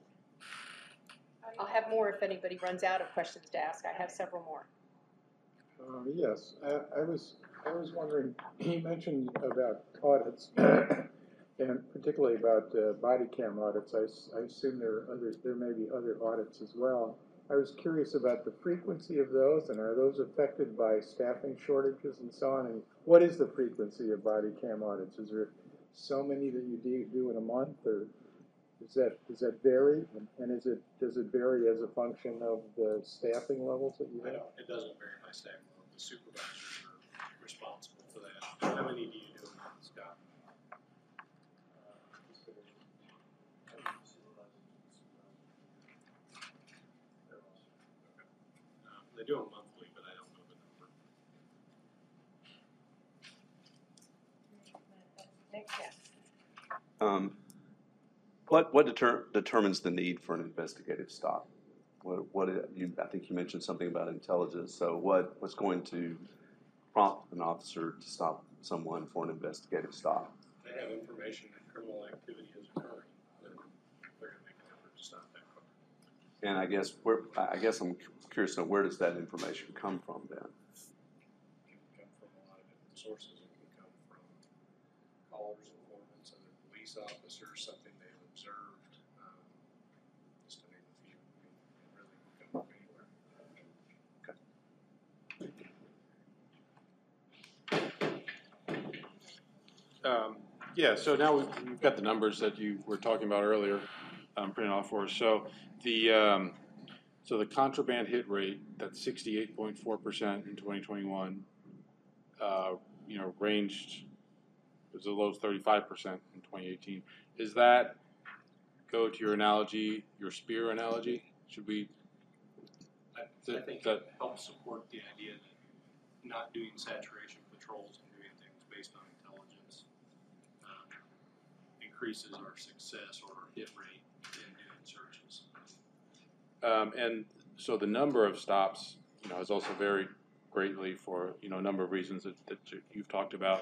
I'll have more if anybody runs out of questions to ask. I have several more. Uh, yes, I, I was, I was wondering, he mentioned about audits, and particularly about uh, body cam audits. I, s- I assume there are others, there may be other audits as well. I was curious about the frequency of those, and are those affected by staffing shortages and so on? And what is the frequency of body cam audits? Is there so many that you do, do in a month, or Does that, does that vary, and, and is it, does it vary as a function of the staffing levels that you I have? don't, it doesn't vary by staff level. The supervisors are responsible for that. How many do you do a month, Scott? Um, they do them monthly, but I don't know the number. Nick, yes. Um, what what deter, determines the need for an investigative stop? What what it, you, I think you mentioned something about intelligence. So what what's going to prompt an officer to stop someone for an investigative stop? They have information that criminal activity is occurring, then they're going to make an effort to stop that car. And I guess where I guess I'm curious to know, where does that information come from then? It can come from a lot of different sources. It can come from callers, informants, other police officers, something they've observed, um, just to name a few. It really can work anywhere. Um, yeah, so now we've, we've got the numbers that you were talking about earlier, um, printed off for us. So the, um, so the contraband hit rate, that's sixty-eight point four percent in twenty twenty-one, uh, you know, ranged, it was as low as thirty-five percent in twenty eighteen. Is that, go to your analogy, your spear analogy? Should we, I, Th- I think that- it helps support the idea that not doing saturation patrols and doing things based on intelligence um, increases our success or our hit rate in doing searches. Um, and so the number of stops, you know, has also varied greatly for, you know, a number of reasons that, that you- you've talked about.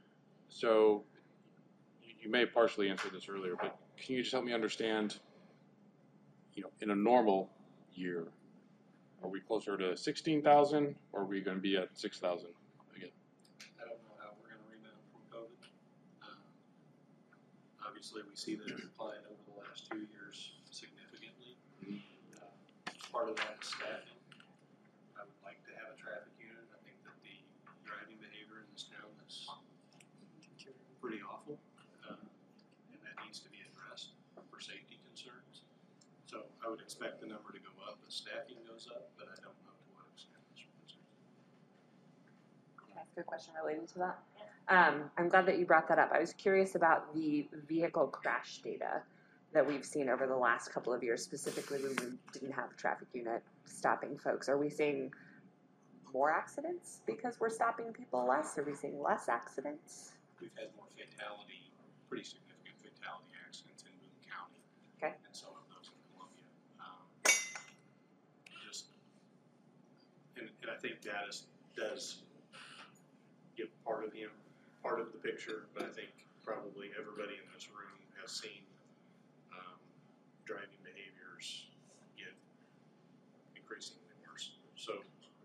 So you, you may have partially answered this earlier, but can you just help me understand, you know, in a normal year, are we closer to sixteen thousand or are we going to be at six thousand again? I don't know how we're going to rebound from COVID. Um, obviously, we see the decline over the last two years significantly. Uh, part of that is staffing. I would like to have a traffic unit. I think that the driving behavior in this town is pretty awful, uh, and that needs to be addressed for safety concerns. So I would expect the number to go up as staffing goes up, but I don't know to what extent this will concern. Can I ask a question related to that? Um, I'm glad that you brought that up. I was curious about the vehicle crash data that we've seen over the last couple of years, specifically when we didn't have a traffic unit stopping folks. Are we seeing more accidents because we're stopping people less? Are we seeing less accidents? We've had more fatality, pretty significant fatality accidents in Boone County. Okay. And some of those in Columbia. Um, just, and, and I think that is, does give part of the, part of the picture, but I think probably everybody in this room has seen um, driving behaviors get increasingly worse. So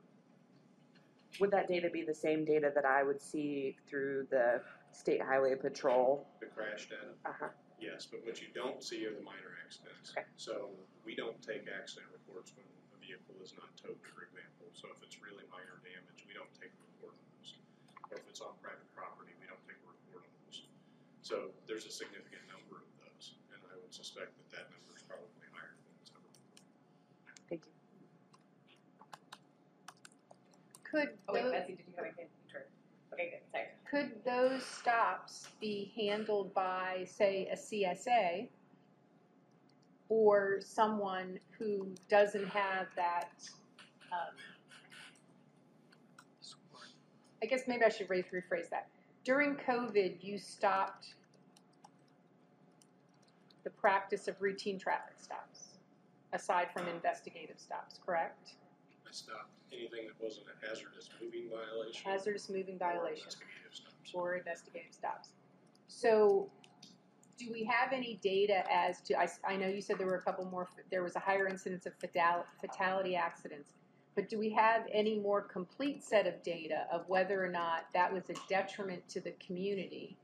Would that data be the same data that I would see through the State Highway Patrol? the crash data, Uh-huh. yes, but what you don't see are the minor accidents. Okay. So we don't take accident reports when a vehicle is not towed, for example. So if it's really minor damage, we don't take a report on those. Or if it's on private property, we don't take a report on those. So there's a significant number of those, and I would suspect that that number is probably higher than it's ever been. Thank you. Could Oh wait, tho- Betsy, did you have anything? Sure. Okay, good, sorry. could those stops be handled by, say, a C S A or someone who doesn't have that? Um, I guess maybe I should re- rephrase that. During COVID, you stopped the practice of routine traffic stops, aside from investigative stops, correct? I stopped anything that wasn't a hazardous moving violation. Hazardous moving or violation. investigative stops. Or investigative stops. So, do we have any data as to, I, I know you said there were a couple more, there was a higher incidence of fatal, fatality accidents, but do we have any more complete set of data of whether or not that was a detriment to the community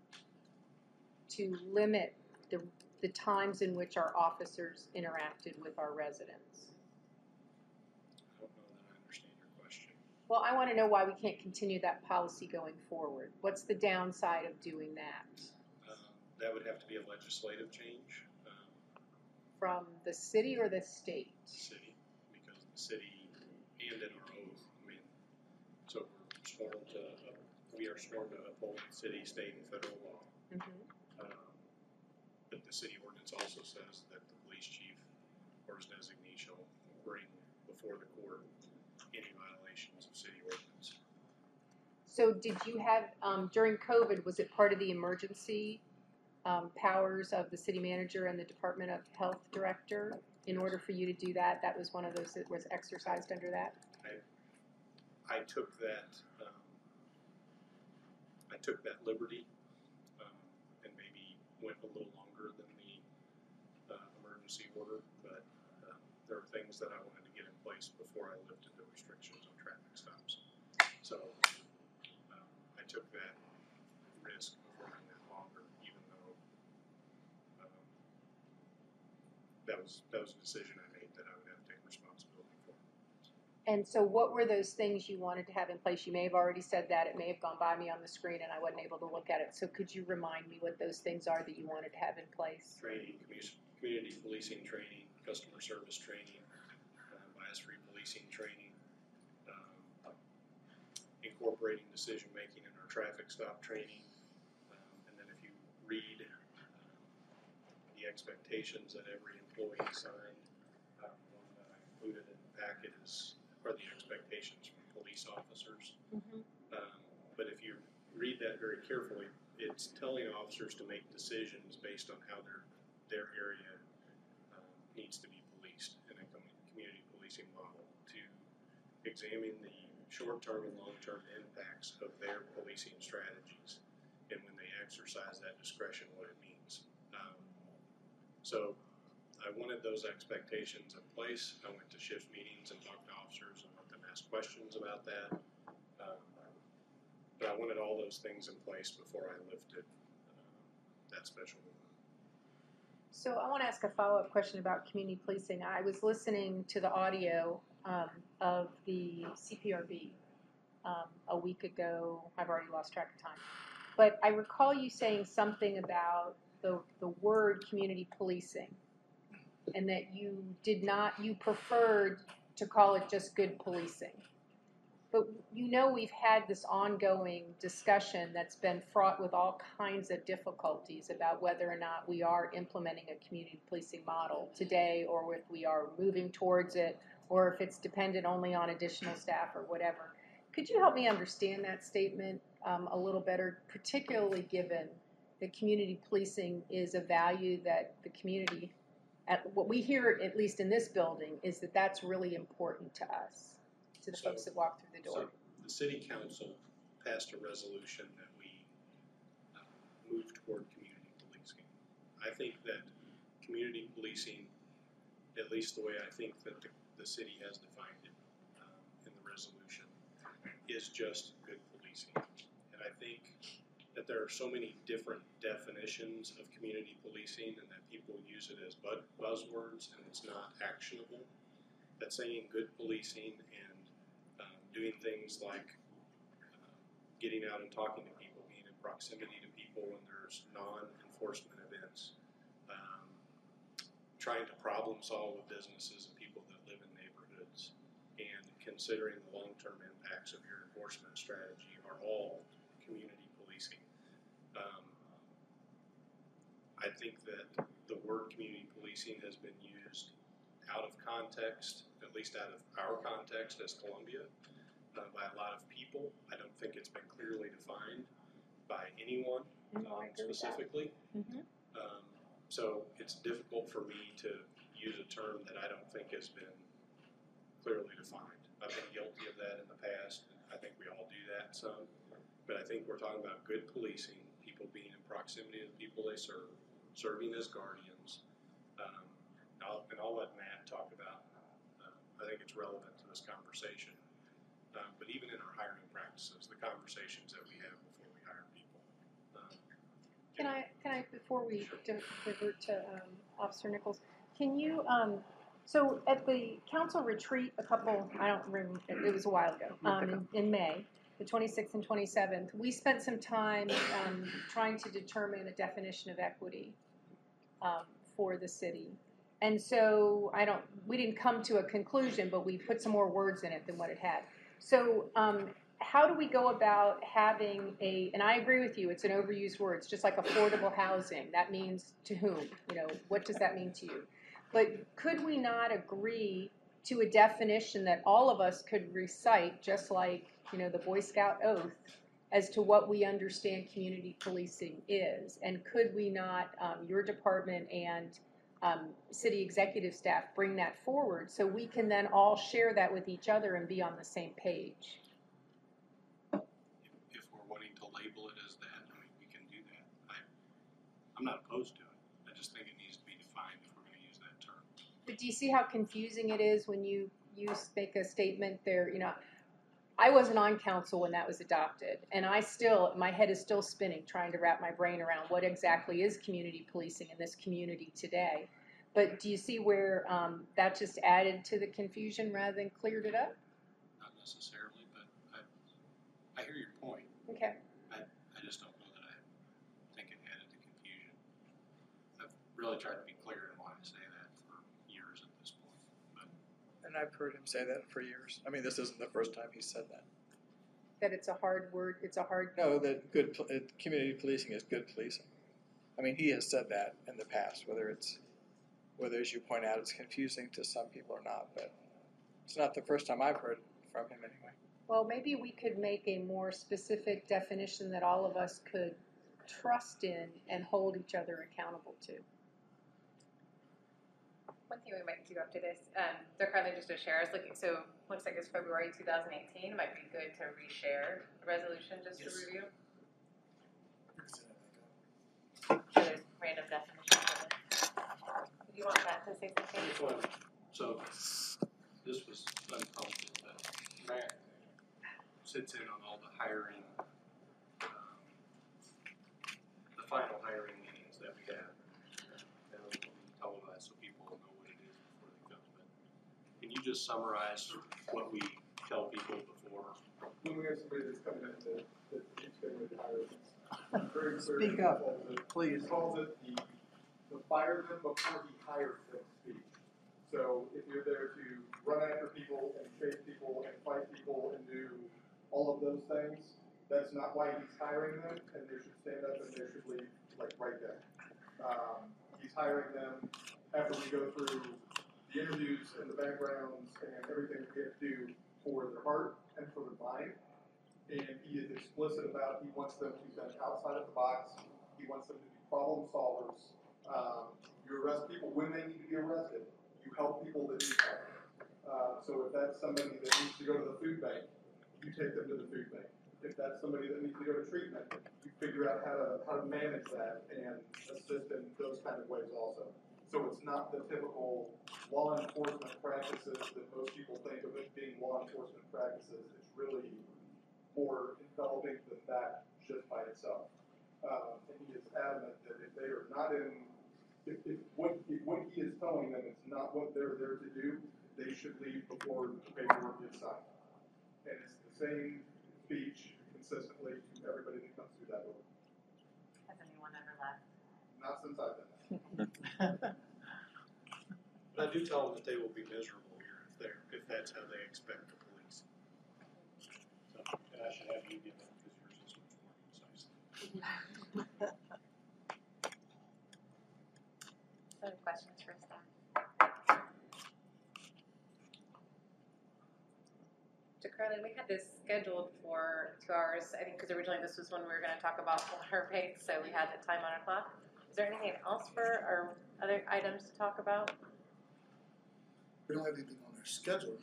to limit the, the times in which our officers interacted with our residents? I don't know that I understand your question. Well, I want to know why we can't continue that policy going forward. What's the downside of doing that? Um, that would have to be a legislative change, um, From the city or the state? city, because the city and in our oath, I mean, so we're sworn to, uh, we are sworn to uphold city, state, and federal law. Mm-hmm. Um, but the city ordinance also says that the police chief or his designee shall bring before the court any violations of city ordinance. So did you have, um, during COVID, was it part of the emergency um, powers of the city manager and the Department of Health director? In order for you to do that, that was one of those that was exercised under that? I took that, um, I took that liberty, um, and maybe went a little longer than the, uh, emergency order, but, um, there are things that I wanted to get in place before I lifted the restrictions on traffic stops. So, um, I took that risk of running that longer, even though, um, that was, that was a decision I made that I would have to take responsibility for. And so what were those things you wanted to have in place? You may have already said that. It may have gone by me on the screen and I wasn't able to look at it. So could you remind me what those things are that you wanted to have in place? Training, commu- community policing training, customer service training, uh, bias-free policing training, um, incorporating decision-making in our traffic stop training. Um, and then if you read um, the expectations that every employee signed, um, one that I included in the packet is, are the expectations from police officers. Mm-hmm. Um, but if you read that very carefully, it's telling officers to make decisions based on how their their area um, needs to be policed in a com- community policing model, to examine the short-term and long-term impacts of their policing strategies, and when they exercise that discretion, what it means. Um, so I wanted those expectations in place. I went to shift meetings and talked to officers and let them ask questions about that. Um, but I wanted all those things in place before I lifted uh, that special rule. So I want to ask a follow-up question about community policing. I was listening to the audio um, of the C P R B um, a week ago. I've already lost track of time. But I recall you saying something about the, the word community policing, and that you did not, you preferred to call it just good policing. But you know we've had this ongoing discussion that's been fraught with all kinds of difficulties about whether or not we are implementing a community policing model today, or if we are moving towards it, or if it's dependent only on additional staff or whatever. Could you help me understand that statement um, a little better, particularly given that community policing is a value that the community, at what we hear, at least in this building, is that that's really important to us, to the So- folks that walk through the door. So the city council passed a resolution that we uh, move toward community policing. I think that community policing, at least the way I think that the, the city has defined it um, in the resolution, is just good policing. And I think that there are so many different definitions of community policing, and that people use it as buzz- buzzwords, and it's not actionable. That saying good policing and um, doing things like uh, getting out and talking to people, being in proximity to people when there's non-enforcement events, um, trying to problem solve with businesses and people that live in neighborhoods, and considering the long-term impacts of your enforcement strategy are all community policing. Um, I think that the word community policing has been used out of context, at least out of our context as Columbia, uh, by a lot of people. I don't think it's been clearly defined by anyone No, I um, agree with that. specifically. Mhm. Um, so it's difficult for me to use a term that I don't think has been clearly defined. I've been guilty of that in the past, and I think we all do that some. But I think we're talking about good policing, people being in proximity to the people they serve, serving as guardians. Um, and, I'll, and I'll let Matt talk about, uh, I think it's relevant to this conversation. Um, but even in our hiring practices, the conversations that we have before we hire people. Um, Can I, can I, before we Sure. di- divert to um, Officer Nichols, can you, um, so at the council retreat a couple, I don't remember, it was a while ago, um, in, in May, the twenty-sixth and twenty-seventh, we spent some time um, trying to determine a definition of equity um, for the city. And so I don't, we didn't come to a conclusion, but we put some more words in it than what it had. So um, how do we go about having a, and I agree with you, it's an overused word, it's just like affordable housing. That means to whom? You know, what does that mean to you? But could we not agree to a definition that all of us could recite, just like, you know, the Boy Scout oath, as to what we understand community policing is? And could we not, um, your department and um, city executive staff, bring that forward so we can then all share that with each other and be on the same page? if we're wanting to label it as that, I mean, we can do that. I, I'm not opposed to it. I just think it needs to be defined if we're going to use that term. But do you see how confusing it is when you, you make a statement there, you know, I wasn't on council when that was adopted, and I still, my head is still spinning trying to wrap my brain around what exactly is community policing in this community today. But do you see where um, that just added to the confusion rather than cleared it up? Not necessarily, but I, I hear your point. Okay. I, I just don't know that I think it added to confusion. I've really tried to be clear in why I say that for years at this point. But And I've heard him say that for years. I mean, this isn't the first time he said that. That it's a hard word, it's a hard, No, that good, pol- uh, community policing is good policing. I mean, he has said that in the past, whether it's, whether as you point out, it's confusing to some people or not, but it's not the first time I've heard from him anyway. well, maybe we could make a more specific definition that all of us could trust in and hold each other accountable to. One thing we might do after this, um, they're currently just to share, is looking, so looks like it's February two thousand eighteen, it might be good to reshare the resolution just to Yes. review. So there's random definitions of it. Do you want Matt to say something? Which one? So this was unpublished, but Matt sits in on all the hiring, um, the final hiring meetings that we have. That will be televised so people will know what it is before they come. But can you just summarize what we tell people before? When we have somebody that's coming in that, that keeps getting retired, it's very clear. Speak he up, calls it- please. He calls it the, the fire them before he hires them speech. So if you're there to run after people and chase people and fight people and do all of those things, that's not why he's hiring them, and they should stand up and they should leave, like, right there. Um, he's hiring them after we go through the interviews and the backgrounds and everything we have to do for their heart and for their mind. And he is explicit about, he wants them to think outside of the box, he wants them to be problem solvers. Um, you arrest people when they need to be arrested, you help people that need help. Uh, so if that's somebody that needs to go to the food bank, you take them to the food bank. If that's somebody that needs to go to treatment, you figure out how to, how to manage that and assist in those kind of ways also. So it's not the typical law enforcement practices that most people think of it being law enforcement practices. It's really more enveloping than that just by itself. Um, and he is adamant that if they are not in, if, if what, if what he is telling them is not what they're there to do, they should leave before the paperwork gets signed. And it's the same speech consistently to everybody that comes through that door. Has anyone ever left? Not since I've been there. But I do tell them that they will be miserable here if they're, if that's how they expect the police. So, and I should have you give that because yours is much more concise. Any questions for staff? So Carly, we had this scheduled for two hours, I think, because originally this was when we were gonna talk about water banks, so we had the time on our clock. Is there anything else for, or other items to talk about? We don't have anything on our schedule.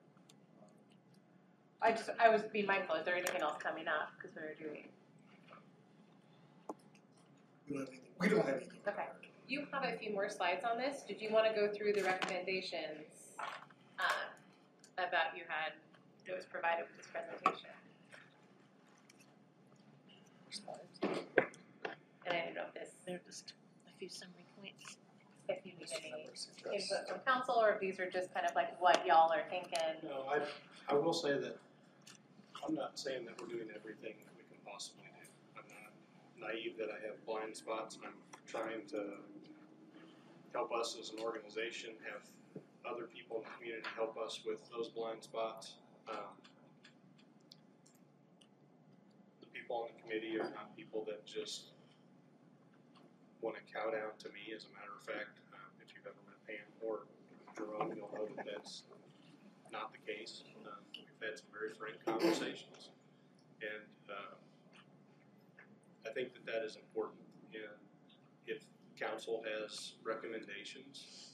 I just, I was being mindful, is there anything else coming up, because we were doing, We don't have anything. We don't have anything. okay. You have a few more slides on this, did you wanna go through the recommendations, um, about you had, that was provided with this presentation? And I don't know if this, They're just a few summary points. if you need any input from council, or if these are just kind of like what y'all are thinking. No, I, I will say that I'm not saying that we're doing everything that we can possibly do. I'm not naive that I have blind spots. I'm trying to help us as an organization, have other people in the community help us with those blind spots. Um, the people on the committee are not people that just want to cow down to me. As a matter of fact, uh, if you've ever met Pam or Jerome, you'll know that that's not the case. Um, we've had some very frank conversations, and uh, I think that that is important. And if council has recommendations,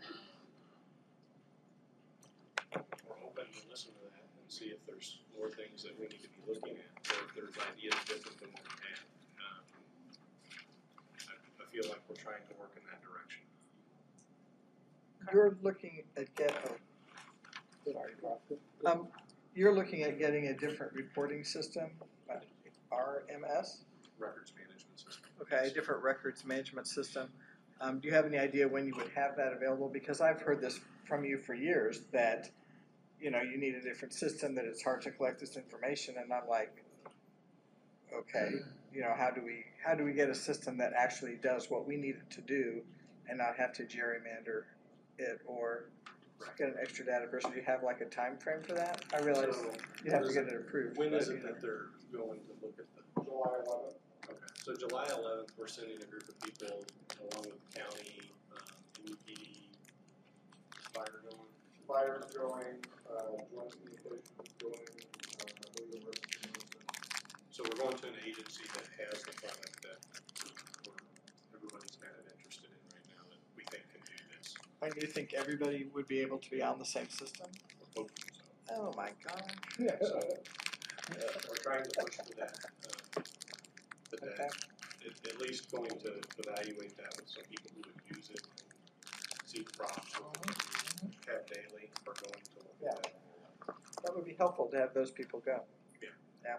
we're open to listen to that and see if there's more things that we need to be looking at, or if there's ideas different than what we had. Um, I, I feel like we're trying to work in that direction. You're looking at get, oh, sorry, um, you're looking at getting a different reporting system, uh, R M S? Records management system. Okay, a different records management system. Um, do you have any idea when you would have that available? Because I've heard this from you for years that, you know, you need a different system, that it's hard to collect this information, and I'm like, okay, you know, how do we how do we get a system that actually does what we need it to do, and not have to gerrymander it or get an extra data person? Do you have like a time frame for that? I realize So, you have to is get it- it approved. When but is if it you- that they're going to look at the? July eleventh. Okay, so July eleventh, we're sending a group of people along with the county, um, M U P D, fire going. Fires going, uh, joint communications going, uh, legal risk. So we're going to an agency that has the product that we're, everybody's kind of interested in right now that we think can do this. And you think everybody would be able to be on the same system? We're hoping so. Oh my God. So, uh, we're trying to push for that, uh, but Okay. that, at, at least going to evaluate that with some people who would use it, see the problems with it, have daily, or going to look Yeah. at that. That would be helpful to have those people go. Yeah. Yeah.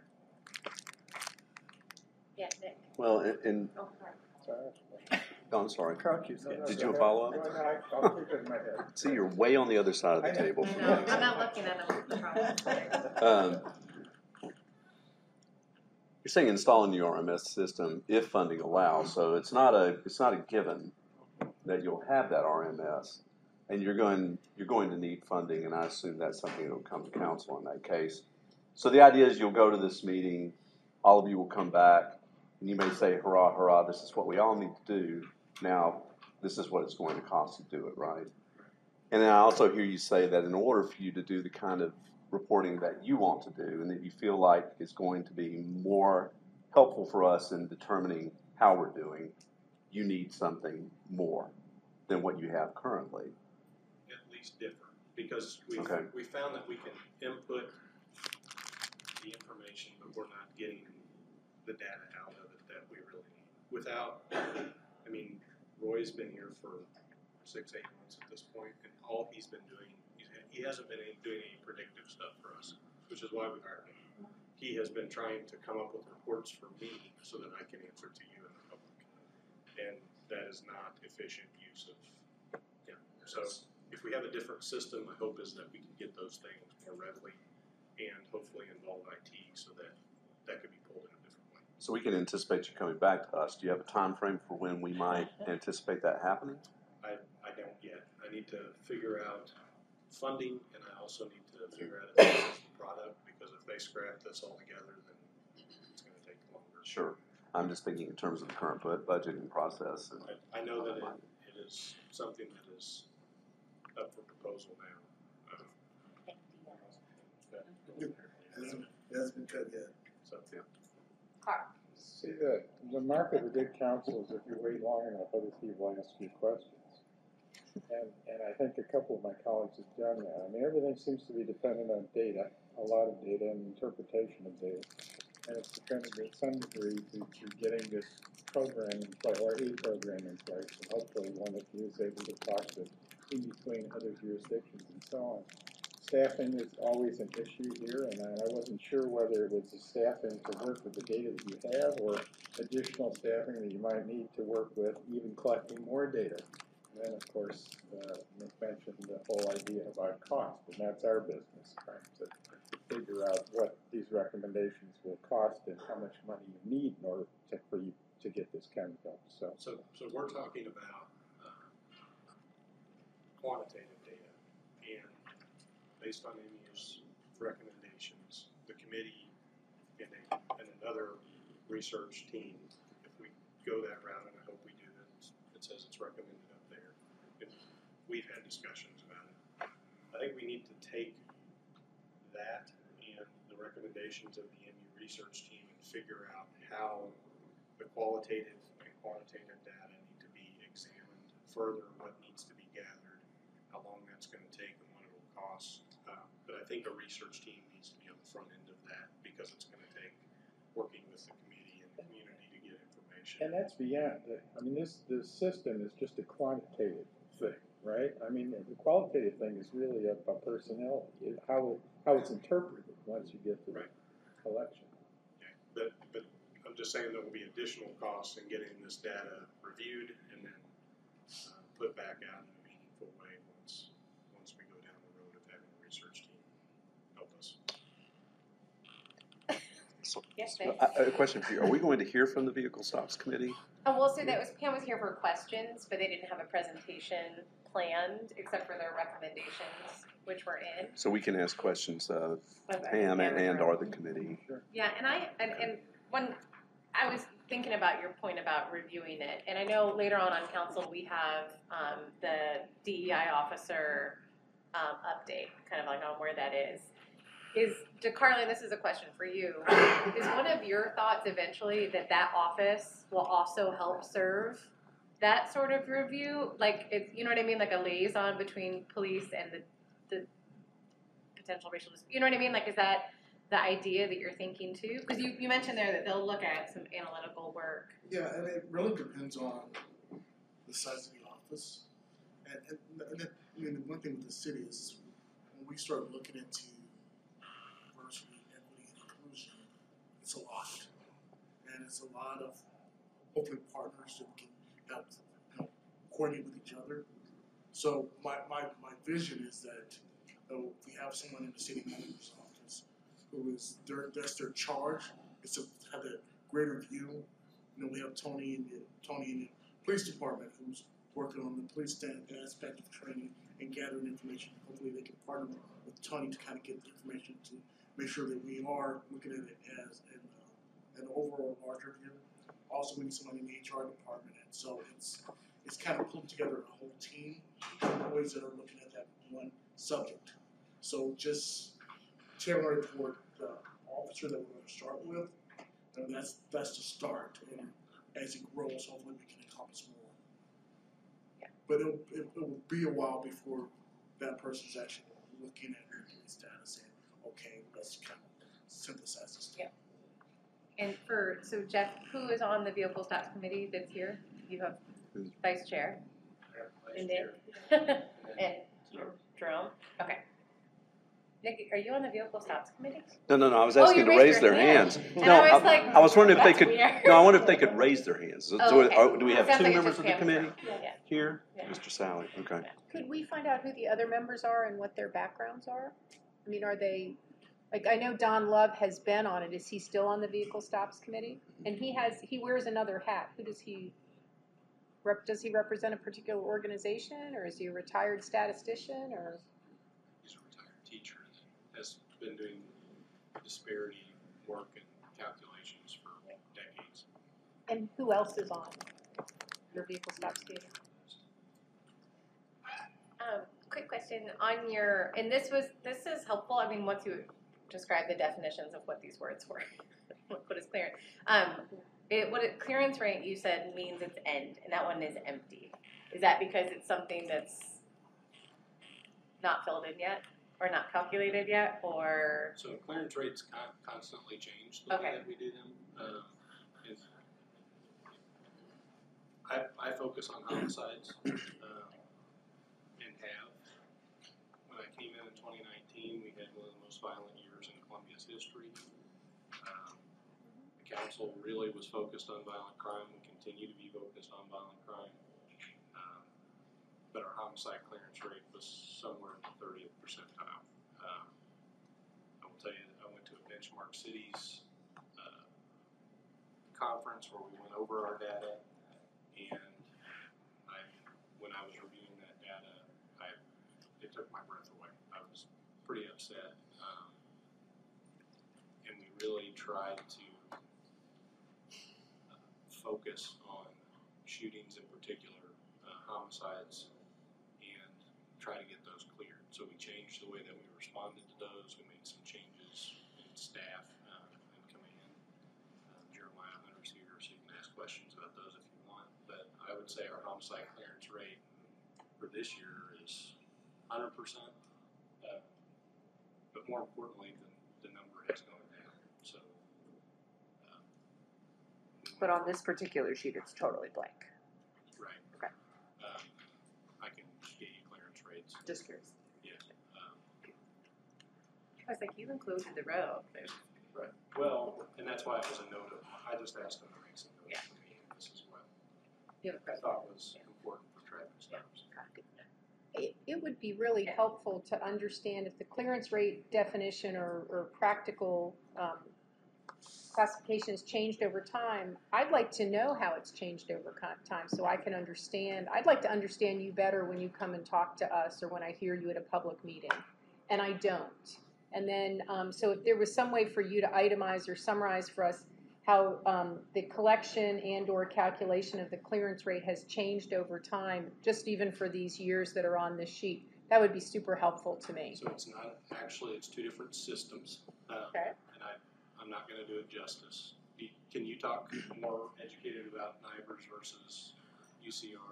Yeah, Nick. Well, and, and Oh, sorry. Sorry. oh, I'm sorry. Carl keeps No, no, Did go you ahead. follow up? Go ahead. I- I'll keep it in my head. See, you're way on the other side of the I know. table I from know, me. I'm not looking at them, that's the problem. Um, You're saying installing the R M S system if funding allows, so it's not a, it's not a given that you'll have that R M S. And you're going, you're going to need funding, and I assume that's something that will come to council in that case. So the idea is you'll go to this meeting, all of you will come back, and you may say, hurrah, hurrah, this is what we all need to do. Now, this is what it's going to cost to do it, right? And then I also hear you say that in order for you to do the kind of reporting that you want to do and that you feel like is going to be more helpful for us in determining how we're doing, you need something more than what you have currently. At least different, because we Okay. we found that we can input the information, but we're not getting the data out of it that we really need. Without, I mean, Roy's been here for six, eight months at this point, and all he's been doing, he's, he hasn't been any- doing any predictive stuff for us, which is why we hired him. He has been trying to come up with reports for me so that I can answer to you and the public, and that is not efficient use of, yeah. So if we have a different system, my hope is that we can get those things more readily and hopefully involve I T so that that could be pulled in a different way. So we can anticipate you coming back to us. Do you have a time frame for when we might anticipate that happening? I, I don't yet. I need to figure out funding, and I also need to figure out if this is the product, because if they scrap this all together, then it's gonna take longer. Sure. I'm just thinking in terms of the current bu- budgeting process. And I, I know that it, it is something that is up for proposal now. Um, but- Hasn't, hasn't been cut yet. So, yeah. Carl. See, the, the mark of a good council is if you wait long enough, other people ask you questions. And, and I think a couple of my colleagues have done that. I mean, everything seems to be dependent on data, a lot of data and interpretation of data. And it's dependent in some degree to, to getting this program in place, or a program in place, and hopefully one that is able to talk to in between other jurisdictions and so on. Staffing is always an issue here, and I, I wasn't sure whether it was the staffing to work with the data that you have, or additional staffing that you might need to work with, even collecting more data. And then, of course, uh, Nick mentioned the whole idea about cost, and that's our business, trying to figure out what these recommendations will cost and how much money you need in order to, for you to get this chemical. So, So, so we're talking about uh, quantitative data, and based on M U's recommendations, the committee and, a, and another research team, if we go that route, and I hope we do, that it says it's recommended up there, and we've had discussions about it. I think we need to take that and the recommendations of the M U research team and figure out how the qualitative and quantitative data need to be examined further, what needs to be gathered, how long that's going to take, and what it will cost. Uh, but I think a research team needs to be on the front end of that, because it's going to take working with the committee and the community to get information. and that's beyond, the- I mean, this, this system is just a quantitative thing, right? I mean, the qualitative thing is really a, a personnel, it- how, how it's interpreted once you get to the Right. collection. Yeah, but, but I'm just saying there will be additional costs in getting this data reviewed and then uh, put back out in a meaningful way once, once we go down the road of having a research team help us. So, Yes, so Dave? I- a question for you. Are we going to hear from the Vehicle Stops Committee? Oh, well, so that was, Pam was here for questions, but they didn't have a presentation planned except for their recommendations, which were in. So we can ask questions of Okay. Pam and, Yeah, and or the committee. Yeah, and I, and, and when, I was thinking about your point about reviewing it, and I know later on on council, we have, um, the D E I officer, um, update, kind of like on where that is. Is, DeCarlin, this is a question for you, is one of your thoughts eventually that that office will also help serve that sort of review? Like, it's, you know what I mean, like a liaison between police and the, the potential racial, dis- you know what I mean? Like, is that the idea that you're thinking too? Because you, you mentioned there that they'll look at some analytical work. Yeah, and it really depends on the size of the office. And, and, and it, I mean, the one thing with the city is when we start looking into diversity, equity, and inclusion, it's a lot. And it's a lot of hopefully partners that can help, you know, coordinate with each other. So my, my, my vision is that uh, if we have someone in the city manager's office who is their, that's their charge, is to have that greater view. You know, we have Tony in the Tony in the police department who's working on the police stand aspect of training and gathering information. Hopefully they can partner with Tony to kind of get the information to make sure that we are looking at it as an, uh, an overall larger view. Also, we need someone in the H R department, and so it's it's kind of pulling together a whole team of employees that are looking at that one subject. So just tailoring toward the officer that we're going to start with, and that's that's the start. And as it grows, hopefully we can accomplish more. Yeah. But it'll, it, it will be a while before that person's actually looking at your police data and saying, okay, let's kind of synthesize this. Yeah. And for, so Jeff, who is on the vehicle stops committee that's here? You have vice chair. And Nick. And Jerome, okay. Nick, are you on the vehicle stops committee? No, no, no, I was Oh, asking you to raised raise your their hand. hands. And No, I was I, like, I was wondering if they that's could, weird. no, I wonder if they could raise their hands. So, Oh, okay. are- do we have Sounds two like it's members just of the Pam's committee turn. Yeah. here? Yeah. Mister Sally, okay. Could we find out who the other members are and what their backgrounds are? I mean, are they, like, I know Don Love has been on it. Is he still on the Vehicle Stops Committee? And he has, he wears another hat. Who does he, rep, does he represent a particular organization, or is he a retired statistician, or? He's a retired teacher that has been doing disparity work and calculations for decades. And who else is on your Vehicle Stops Committee? Um, quick question on your, and this was, this is helpful, I mean, once you describe the definitions of what these words were, what is clearance? Um, it, what it, clearance rate, you said, means it's end, and that one is empty. Is that because it's something that's not filled in yet, or not calculated yet, or? So clearance rates con- constantly change the Okay. way that we do them. Um, and I, I focus on homicides, um, and have. When I came in in twenty nineteen, we had one of the most violent years in Columbia's history. Um, the council really was focused on violent crime. We continue to be focused on violent crime. Um, but our homicide clearance rate was somewhere in the thirtieth percentile. Um, I will tell you that I went to a Benchmark Cities uh, conference where we went over our data, and I, when I was reviewing that data, I, it took my breath away. I was pretty upset, um, and we really tried to uh, focus on shootings in particular, uh, homicides, and try to get those cleared. So we changed the way that we responded to those. We made some changes in staff um, and command. Uh, Jeremiah Hunter's here, so you can ask questions about those if you want. But I would say our homicide clearance rate for this year is one hundred percent. Uh, but more importantly, the, the number has gone down. So. Um, But on this particular sheet, it's totally blank. Right. Okay. Um, I can get you clearance rates. Just curious. Yeah. Um, I was like, you included the row. There's, right. Well, and that's why it was a note of, I just asked them to make some notes Yeah. for me. And this is what you have a I question. thought was important for Travis terms. It, it would be really helpful to understand if the clearance rate definition or, or practical um, classification has changed over time. I'd like to know how it's changed over co- time so I can understand. I'd like to understand you better when you come and talk to us or when I hear you at a public meeting, and I don't. And then, um, so if there was some way for you to itemize or summarize for us how um, the collection and or calculation of the clearance rate has changed over time, just even for these years that are on this sheet, that would be super helpful to me. So it's not, actually, it's two different systems. Uh, Okay. And I, I'm not gonna do it justice. Do- Can you talk more educated about N I B R S versus U C R?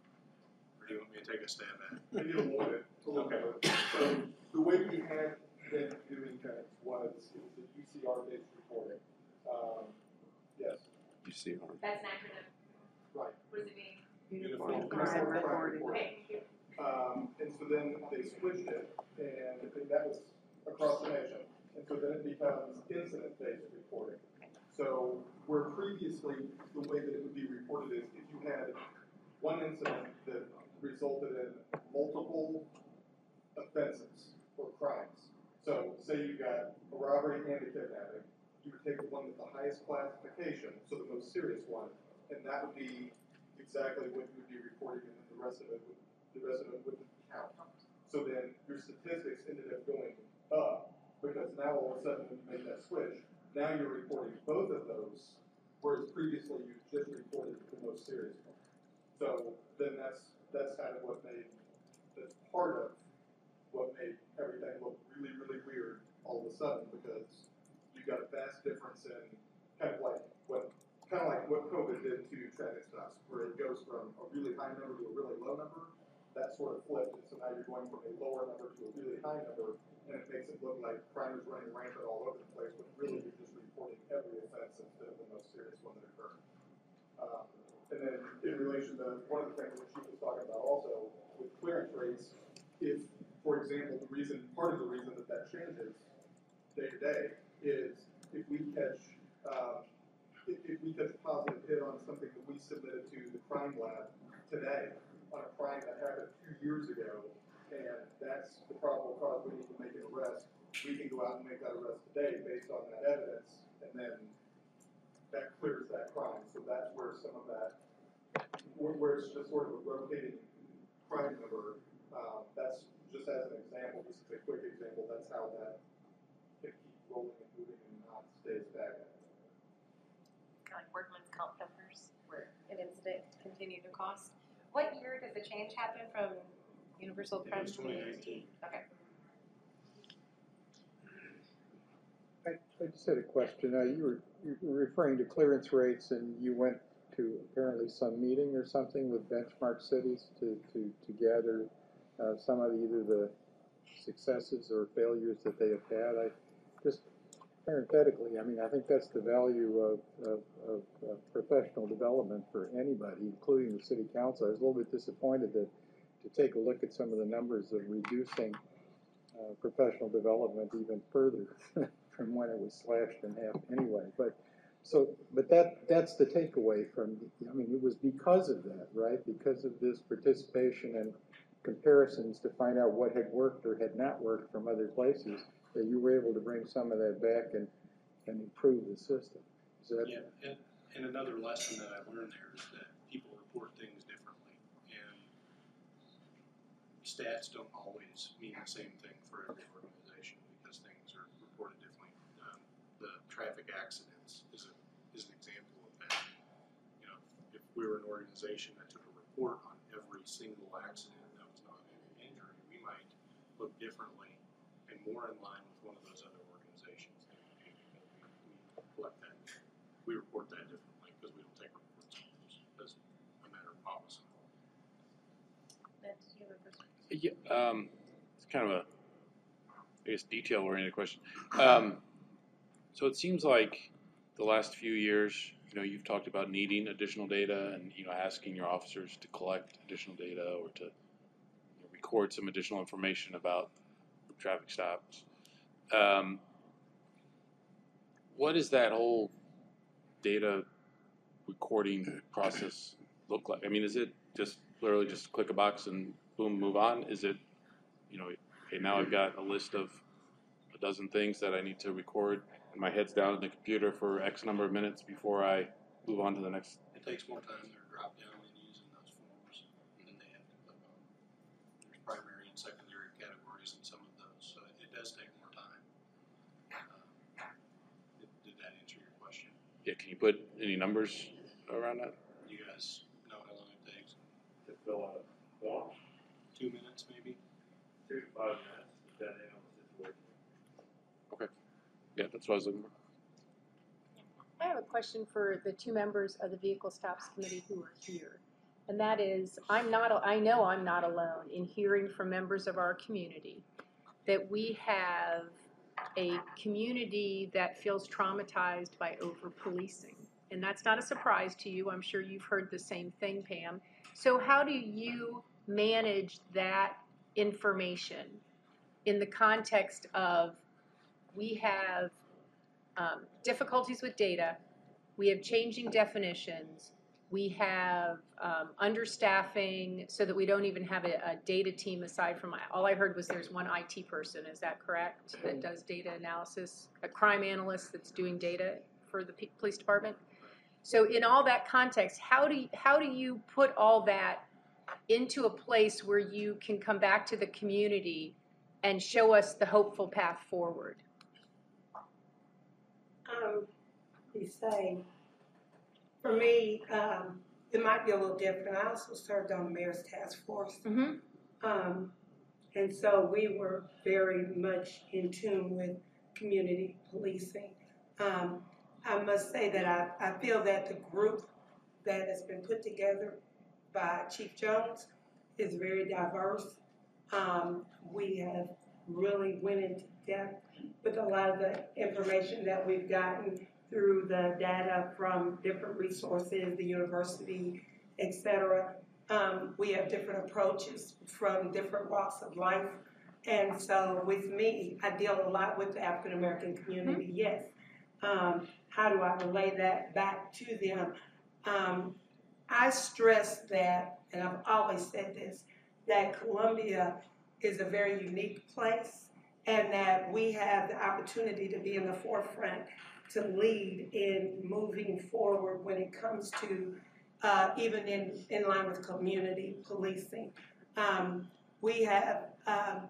Or do you want me to take a stab at it? Maybe a little bit, a little bit. So the way we had been doing things was, it was the U C R-based reporting. Um, yes, You see, Harm. That's an acronym. right. What does it mean? Uniform Crime reporting. Okay, thank you. Um, and so then they switched it, and I think that was across the nation. And so then it becomes incident-based reporting. So where previously, the way that it would be reported is if you had one incident that resulted in multiple offenses or crimes. So say you got a robbery and a kidnapping, you would take the one with the highest classification, so the most serious one, and that would be exactly what you would be reporting, and then the rest of it would, the rest of it wouldn't count. So then your statistics ended up going up, because now all of a sudden when you make that switch, now you're reporting both of those, whereas previously you just reported the most serious one. So then that's, that's kind of what made, that's part of what made everything look really, really weird all of a sudden, because you got a vast difference in kind of like what, kind of like what COVID did to traffic stops, where it goes from a really high number to a really low number. That sort of flipped, and so now you're going from a lower number to a really high number, and it makes it look like crime is running rampant all over the place, but really you're just reporting every offense instead of the most serious one that occurred. Um, and then in relation to one of the things that she was talking about also with clearance rates, if, for example, the reason, part of the reason that that changes day to day is if we catch, um, if, if we catch a positive hit on something that we submitted to the crime lab today on a crime that happened two years ago, and that's the probable cause we need to make an arrest, we can go out and make that arrest today based on that evidence, and then that clears that crime. So that's where some of that, where, where it's just sort of a rotating crime number. Um, that's just as an example, just as a quick example, that's how that can keep rolling and moving and not stay stagnant. Kind of like workman's comp numbers, where an incident continued to cost. What year did the change happen from universal It crime? was twenty nineteen. Okay. I, I just had a question. Uh, you were, you were referring to clearance rates, and you went to apparently some meeting or something with benchmark cities to, to, to gather uh, some of either the successes or failures that they have had. I just parenthetically, I mean, I think that's the value of, of, of uh, professional development for anybody, including the city council. I was a little bit disappointed that to take a look at some of the numbers of reducing uh, professional development even further from when it was slashed in half anyway. But so, but that that's the takeaway from. I mean, it was because of that, right? Because of this participation and comparisons to find out what had worked or had not worked from other places, that you were able to bring some of that back and and improve the system. Is that Yeah, and, and another lesson that I learned there is that people report things differently, and stats don't always mean the same thing for every organization because things are reported differently. Um, the traffic accidents is a is an example of that. You know, if we were an organization that took a report on every single accident that was not an injury, we might look differently and more in line with one of those other organizations than we do because we, we collect that. We report that differently because we don't take reports on those as a matter of policy. That's you have a question. Yeah, um, it's kind of a, I guess, detail-oriented question. Um, so it seems like the last few years, you know, you've talked about needing additional data and, you know, asking your officers to collect additional data or to, you know, record some additional information about traffic stops. Um, what does that whole data recording process look like? I mean, is it just literally just click a box and boom, move on? Is it, you know, okay, now I've got a list of a dozen things that I need to record, and my head's down in the computer for X number of minutes before I move on to the next? It takes more time. They're drop down menus in those forms, and then they have to click on. There's primary and secondary categories in some of those, so it, it does take more time. Uh, did, did that answer your question? Yeah, can you put any numbers around that? You guys know how long it takes? To fill out a form, Two minutes, maybe? two to five minutes, depending on the situation. Yeah, that's what I was looking for. I have a question for the two members of the Vehicle Stops Committee who are here. And that is, I'm not, I know I'm not alone in hearing from members of our community that we have a community that feels traumatized by over-policing. And that's not a surprise to you. I'm sure you've heard the same thing, Pam. So how do you manage that information in the context of we have um, difficulties with data, we have changing definitions, we have um, understaffing so that we don't even have a, a data team aside from, all I heard was there's one I T person, is that correct, that does data analysis, a crime analyst that's doing data for the P- police department? So in all that context, how do you, how do you put all that into a place where you can come back to the community and show us the hopeful path forward? Um, you say, for me, um, it might be a little different. I also served on the mayor's task force. Mm-hmm. Um, and so we were very much in tune with community policing. Um, I must say that I, I feel that the group that has been put together by Chief Jones is very diverse. Um, we have really went into depth with a lot of the information that we've gotten through the data from different resources, the university, et cetera. Um, we have different approaches from different walks of life. And so with me, I deal a lot with the African American community, mm-hmm. yes. Um, how do I relay that back to them? Um, I stress that, and I've always said this, that Columbia is a very unique place and that we have the opportunity to be in the forefront to lead in moving forward when it comes to uh, even in, in line with community policing. Um, we have um,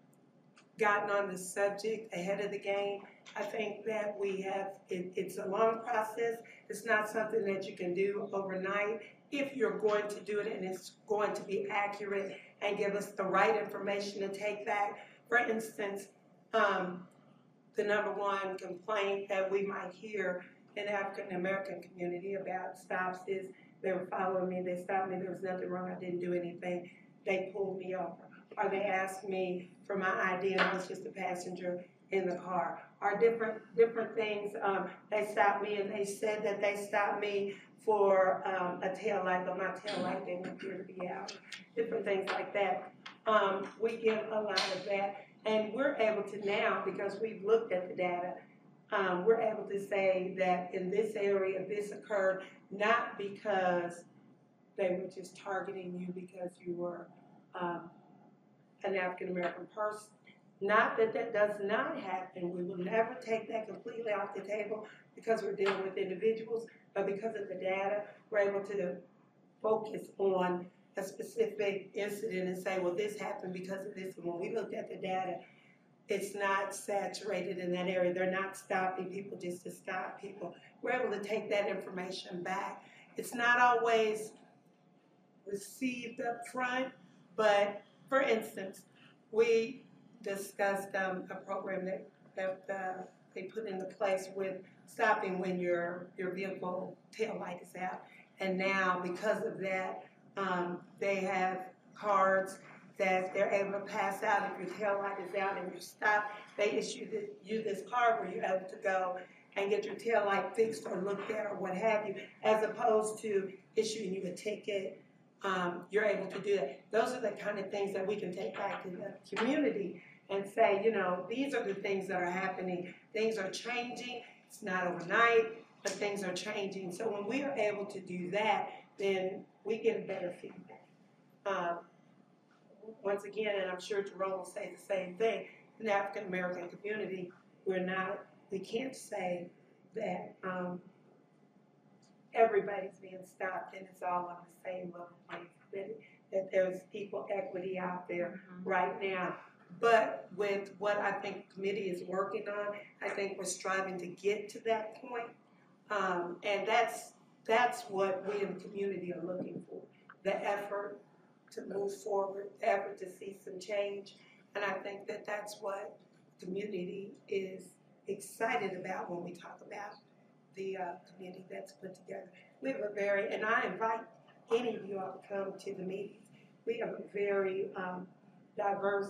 gotten on the subject ahead of the game. I think that we have, it, it's a long process. It's not something that you can do overnight. If you're going to do it and it's going to be accurate and give us the right information to take back. For instance, um, the number one complaint that we might hear in the African American community about stops is they were following me, they stopped me, there was nothing wrong, I didn't do anything, they pulled me over. Or they asked me for my I D and I was just a passenger in the car. Or different different things, um, they stopped me and they said that they stopped me for um, a tail light, but my tail light didn't appear to be out. Different things like that. Um, we give a lot of that. And we're able to now, because we've looked at the data, um, we're able to say that in this area, this occurred not because they were just targeting you because you were um, an African-American person. Not that that does not happen. We will never take that completely off the table because we're dealing with individuals, but because of the data, we're able to focus on a specific incident and say, well, this happened because of this. And when we looked at the data, it's not saturated in that area. They're not stopping people just to stop people. We're able to take that information back. It's not always received up front, but for instance, we discussed um, a program that, that uh, they put into place with stopping when your, your vehicle tail light is out. And now, because of that, Um, they have cards that they're able to pass out if your tail light is out and you stop. They issue the, you this card where you're able to go and get your tail light fixed or looked at or what have you, as opposed to issuing you a ticket. Um, you're able to do that. Those are the kind of things that we can take back to the community and say, you know, these are the things that are happening. Things are changing. It's not overnight, but things are changing. So when we are able to do that, then we get better feedback. um, once again, and I'm sure Jerome will say the same thing, in the African American community, we're not, we can't say that um, everybody's being stopped and it's all on the same level playing field, that there's equal equity out there right now. But with what I think the committee is working on, I think we're striving to get to that point. Um, and that's that's what we in the community are looking for, the effort to move forward, the effort to see some change. And I think that that's what the community is excited about when we talk about the uh, committee that's put together. We have a very, and I invite any of you all to come to the meetings. We have a very um, diverse,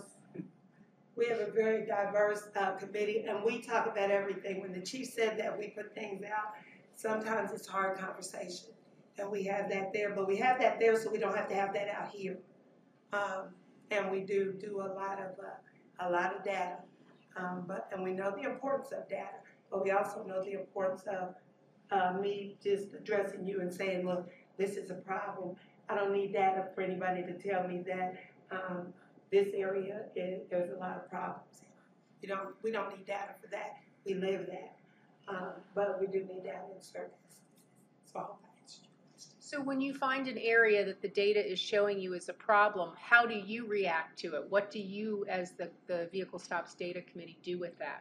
we have a very diverse uh, committee, and we talk about everything. When the chief said that we put things out, sometimes it's hard conversation, and we have that there, but we have that there so we don't have to have that out here. Um, and we do do a lot of uh, a lot of data, um, but and we know the importance of data, but we also know the importance of uh, me just addressing you and saying, look, this is a problem. I don't need data for anybody to tell me that um, this area is, there's a lot of problems. We don't we don't need data for that. We live that, um, but we do need data in certain instances. So I hope that answers your question. So when you find an area that the data is showing you is a problem, how do you react to it? What do you, as the, the Vehicle Stops Data Committee, do with that?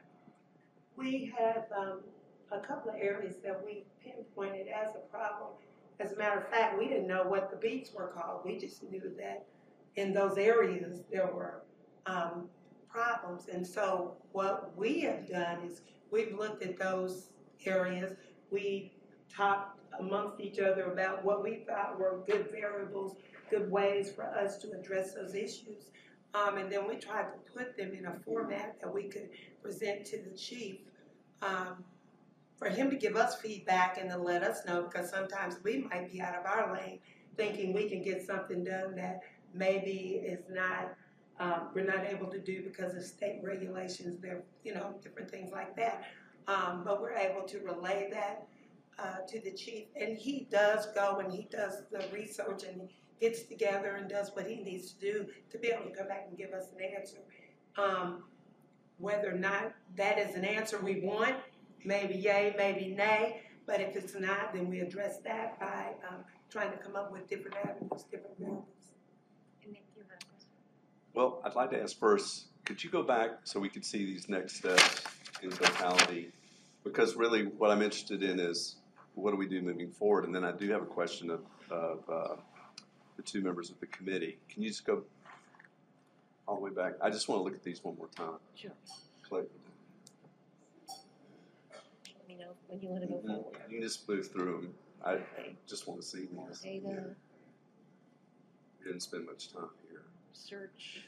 We have um, a couple of areas that we pinpointed as a problem. As a matter of fact, we didn't know what the beats were called. We just knew that in those areas there were um, problems. And so what we have done is we've looked at those areas. We talked amongst each other about what we thought were good variables, good ways for us to address those issues. Um, and then we tried to put them in a format that we could present to the chief um, for him to give us feedback and to let us know, because sometimes we might be out of our lane thinking we can get something done that maybe is not, um, we're not able to do because of state regulations, there, you know, different things like that. Um, but we're able to relay that uh, to the chief, and he does go and he does the research and he gets together and does what he needs to do to be able to come back and give us an answer. Um, whether or not that is an answer we want, maybe yay, maybe nay, but if it's not, then we address that by um, trying to come up with different avenues, different variables. And Nick, you have a question? Well, I'd like to ask first, could you go back so we could see these next steps in totality? Because really what I'm interested in is what do we do moving forward? And then I do have a question of, of uh, the two members of the committee. Can you just go all the way back? I just want to look at these one more time. Sure. Click. Let me know when you want to go Mhm. forward. You can just move through them. I Okay. just want to see these. Data, We didn't spend much time here. search.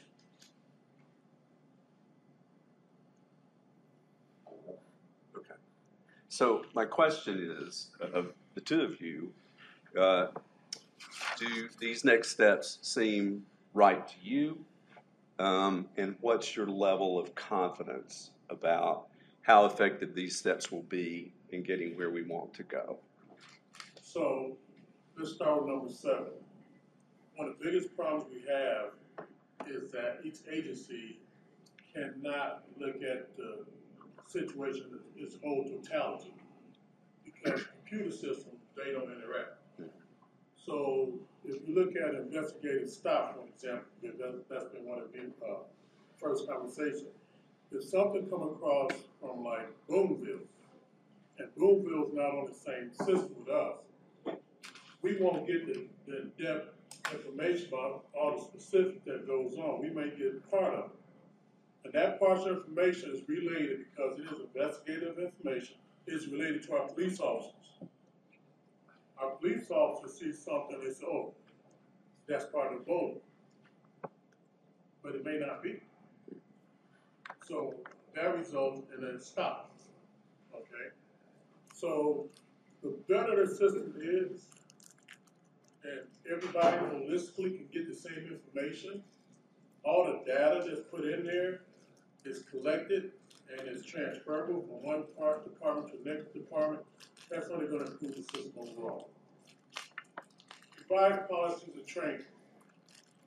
Okay. So my question is, of the two of you, uh, do these next steps seem right to you? Um, and what's your level of confidence about how effective these steps will be in getting where we want to go? So, let's start with number seven. One of the biggest problems we have is that each agency cannot look at the situation in its whole totality, because computer systems, they don't interact. So if you look at investigative stop, for example, because that, that's been one of the uh, first conversations. If something come across from like Boonville, and Boonville's not on the same system with us, we won't get the, the in-depth information about all the specifics that goes on. We may get part of it. And that partial information is related because it is investigative information. It's related to our police officers. Our police officers see something, they say, oh, that's part of the boat. But it may not be. So that results in a stop. Okay? So the better the system is, and everybody holistically can get the same information, all the data that's put in there is collected and is transferable from one part department to the next department, that's only going to improve the system overall. Provide policies of training.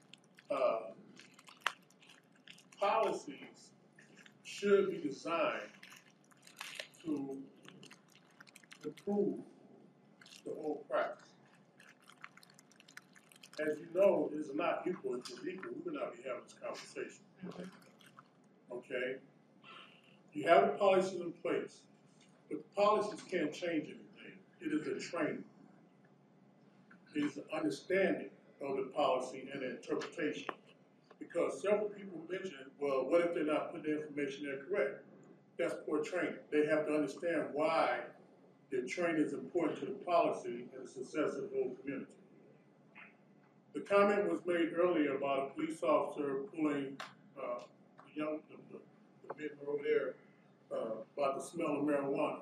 uh, policies should be designed to improve the whole practice. As you know, it's not equal, it's equal, we would not be having this conversation. Okay? You have the policies in place, but the policies can't change anything. It is a training. It is an understanding of the policy and the interpretation. Because several people mentioned, well, what if they're not putting the information there correct? That's poor training. They have to understand why the training is important to the policy and the success of the whole community. The comment was made earlier about a police officer pulling uh, the young, the, the, the men over there uh, about the smell of marijuana.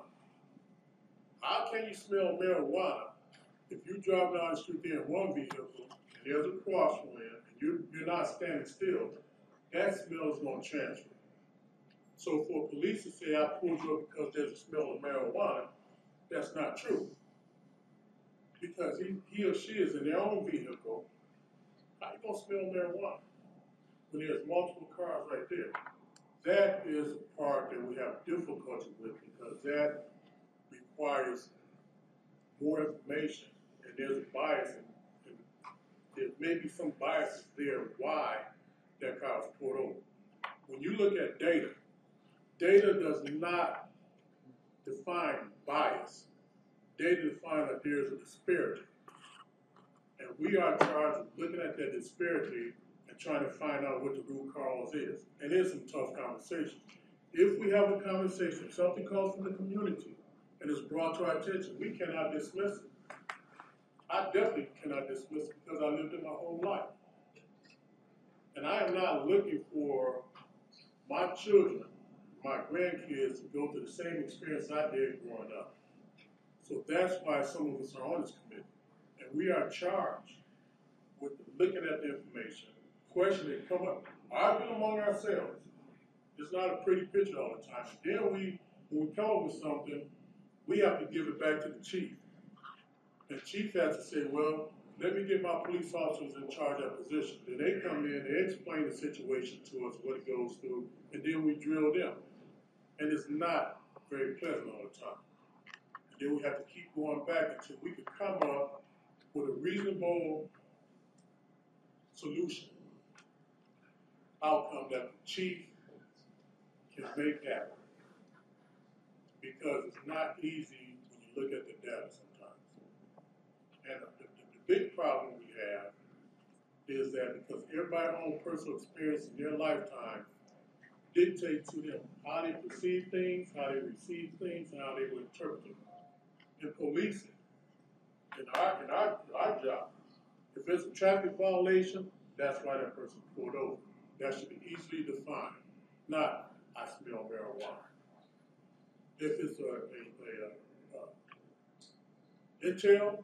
How can you smell marijuana if you drive down the street there in one vehicle and there's a crosswind and you're, you're not standing still? That smell is going to transfer. So for police to say, I pulled you up because there's a smell of marijuana, that's not true. Because he, he or she is in their own vehicle, how you gonna smell marijuana when there's multiple cars right there? That is the part that we have difficulty with because that requires more information and there's a bias and, and there may be some biases there why that car was pulled over. When you look at data, data does not define bias. Data defines that there's a disparity. And we are charged with looking at that disparity and trying to find out what the root cause is. And there's some tough conversations. If we have a conversation, if something comes from the community and is brought to our attention, we cannot dismiss it. I definitely cannot dismiss it because I lived it my whole life. And I am not looking for my children, my grandkids to go through the same experience I did growing up. So that's why some of us are on this committee. And we are charged with looking at the information, questioning, come up, arguing among ourselves. It's not a pretty picture all the time. And then we, when we come up with something, we have to give it back to the chief. And the chief has to say, well, let me get my police officers in charge of that position. Then they come in, they explain the situation to us, what it goes through, and then we drill them. And it's not very pleasant all the time. And then we have to keep going back until we can come up with a reasonable solution, outcome that the chief can make happen. Because it's not easy when you look at the data sometimes. And the, the, the big problem we have is that because everybody's own personal experience in their lifetime dictate to them how they perceive things, how they receive things, and how they will interpret them. In policing, in our, in our, our job, if it's a traffic violation, that's why that person pulled over. That should be easily defined, not I smell marijuana. If it's a, a, a, a intel,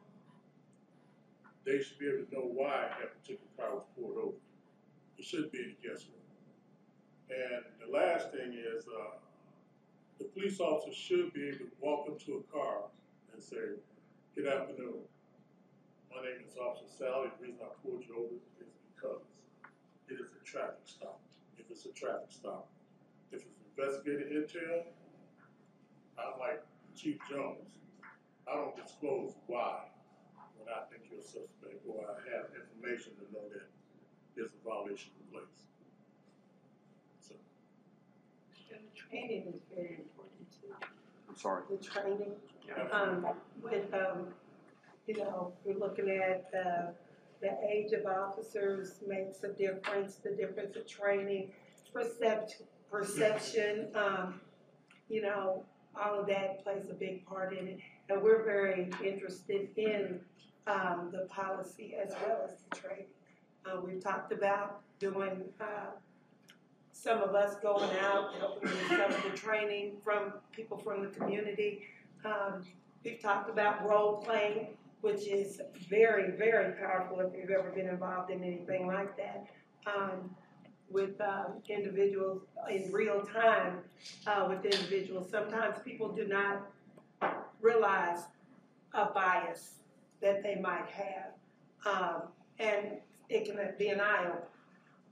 they should be able to know why that particular car was pulled over. It shouldn't be any guesswork. And the last thing is, uh, the police officer should be able to walk up to a car and say, good afternoon. My name is Officer Sally. The reason I pulled you over is because it is a traffic stop. If it's a traffic stop. If it's investigative intel, I'm like Chief Jones. I don't disclose why when I think you're a suspect or I have information to know that there's a violation in place. So. And the training is very important too. I'm sorry. The training, Yeah. um, with, um, you know, we're looking at the, the age of officers makes a difference, the difference of training, percept, perception, um, you know, all of that plays a big part in it. And we're very interested in um, the policy as well as the training. Uh, we've talked about doing, uh, some of us going out, helping with some of the training from people from the community. Um, we've talked about role playing, which is very, very powerful if you've ever been involved in anything like that. Um, with um, individuals in real time uh, with individuals. Sometimes people do not realize a bias that they might have. Um, and it can be an eye-opener.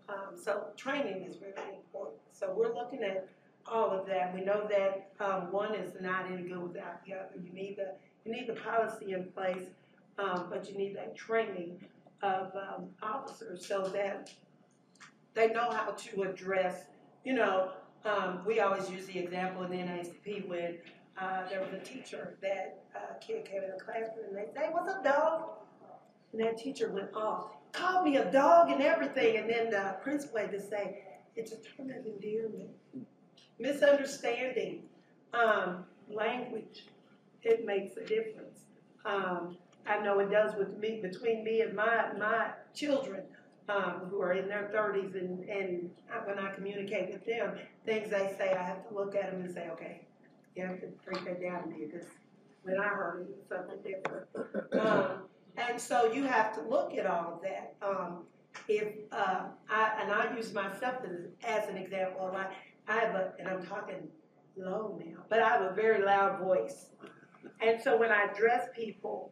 Um, so training is really important. So we're looking at all of that. We know that um, one is not any good without the other. You need the you need the policy in place, um, but you need that training of um, officers so that they know how to address. You know, um, we always use the example in the N A C P when uh, there was a teacher that uh, kid came in the classroom and they say, "What's up, dog?" And that teacher went off, called me a dog and everything, and then the principal had to say, "It's a term of endearment." Misunderstanding, um, language, it makes a difference. Um, I know it does with me, between me and my, my children, um, who are in their thirties, and, and I, when I communicate with them, things they say, I have to look at them and say, okay, you have to break that down to me, because when I heard it, it was something different. Um, and so you have to look at all of that. Um, if, uh, I, and I use myself as, as an example, like, I have a, and I'm talking low now, but I have a very loud voice. And so when I address people,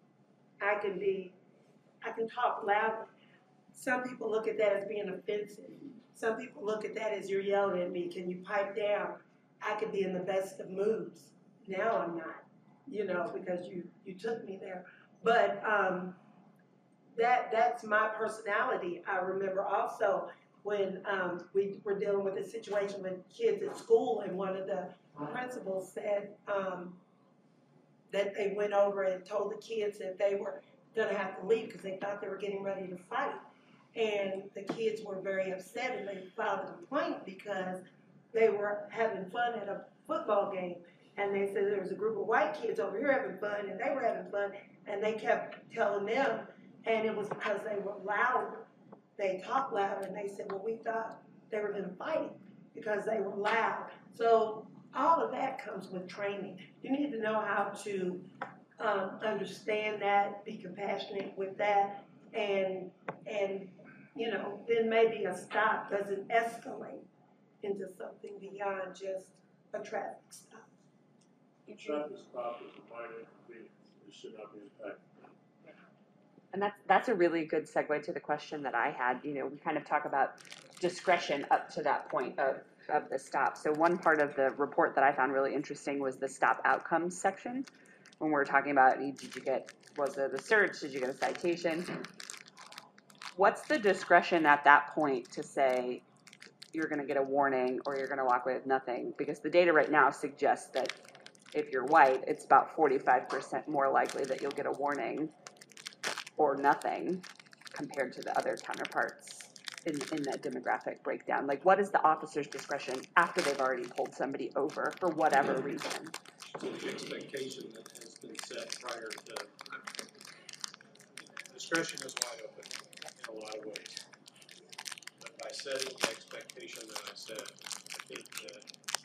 I can be, I can talk loudly. Some people look at that as being offensive. Some people look at that as you're yelling at me. Can you pipe down? I could be in the best of moods. Now I'm not, you know, because you, you took me there. But um, that that's my personality. I remember also when um, we were dealing with a situation with kids at school, and one of the principals said um, that they went over and told the kids that they were going to have to leave because they thought they were getting ready to fight. And the kids were very upset, and they filed a complaint because they were having fun at a football game. And they said there was a group of white kids over here having fun, and they were having fun, and they kept telling them, and it was because they were louder. They talked louder, and they said, well, we thought they were going to fight because they were loud. So all of that comes with training. You need to know how to um, understand that, be compassionate with that, and, and you know, then maybe a stop doesn't escalate into something beyond just a traffic stop. The traffic stop is a minor inconvenience. It should not be impacted. And that's that's a really good segue to the question that I had. You know, we kind of talk about discretion up to that point of, of the stop. So one part of the report that I found really interesting was the stop outcomes section. When we're talking about, did you get, was it a search? Did you get a citation? What's the discretion at that point to say you're going to get a warning or you're going to walk away with nothing? Because the data right now suggests that if you're white, it's about forty-five percent more likely that you'll get a warning or nothing compared to the other counterparts in, in that demographic breakdown. Like, what is the officer's discretion after they've already pulled somebody over for whatever reason? So the expectation that has been set prior to, discretion is wide open in a lot of ways. But by setting the expectation that I set, I think that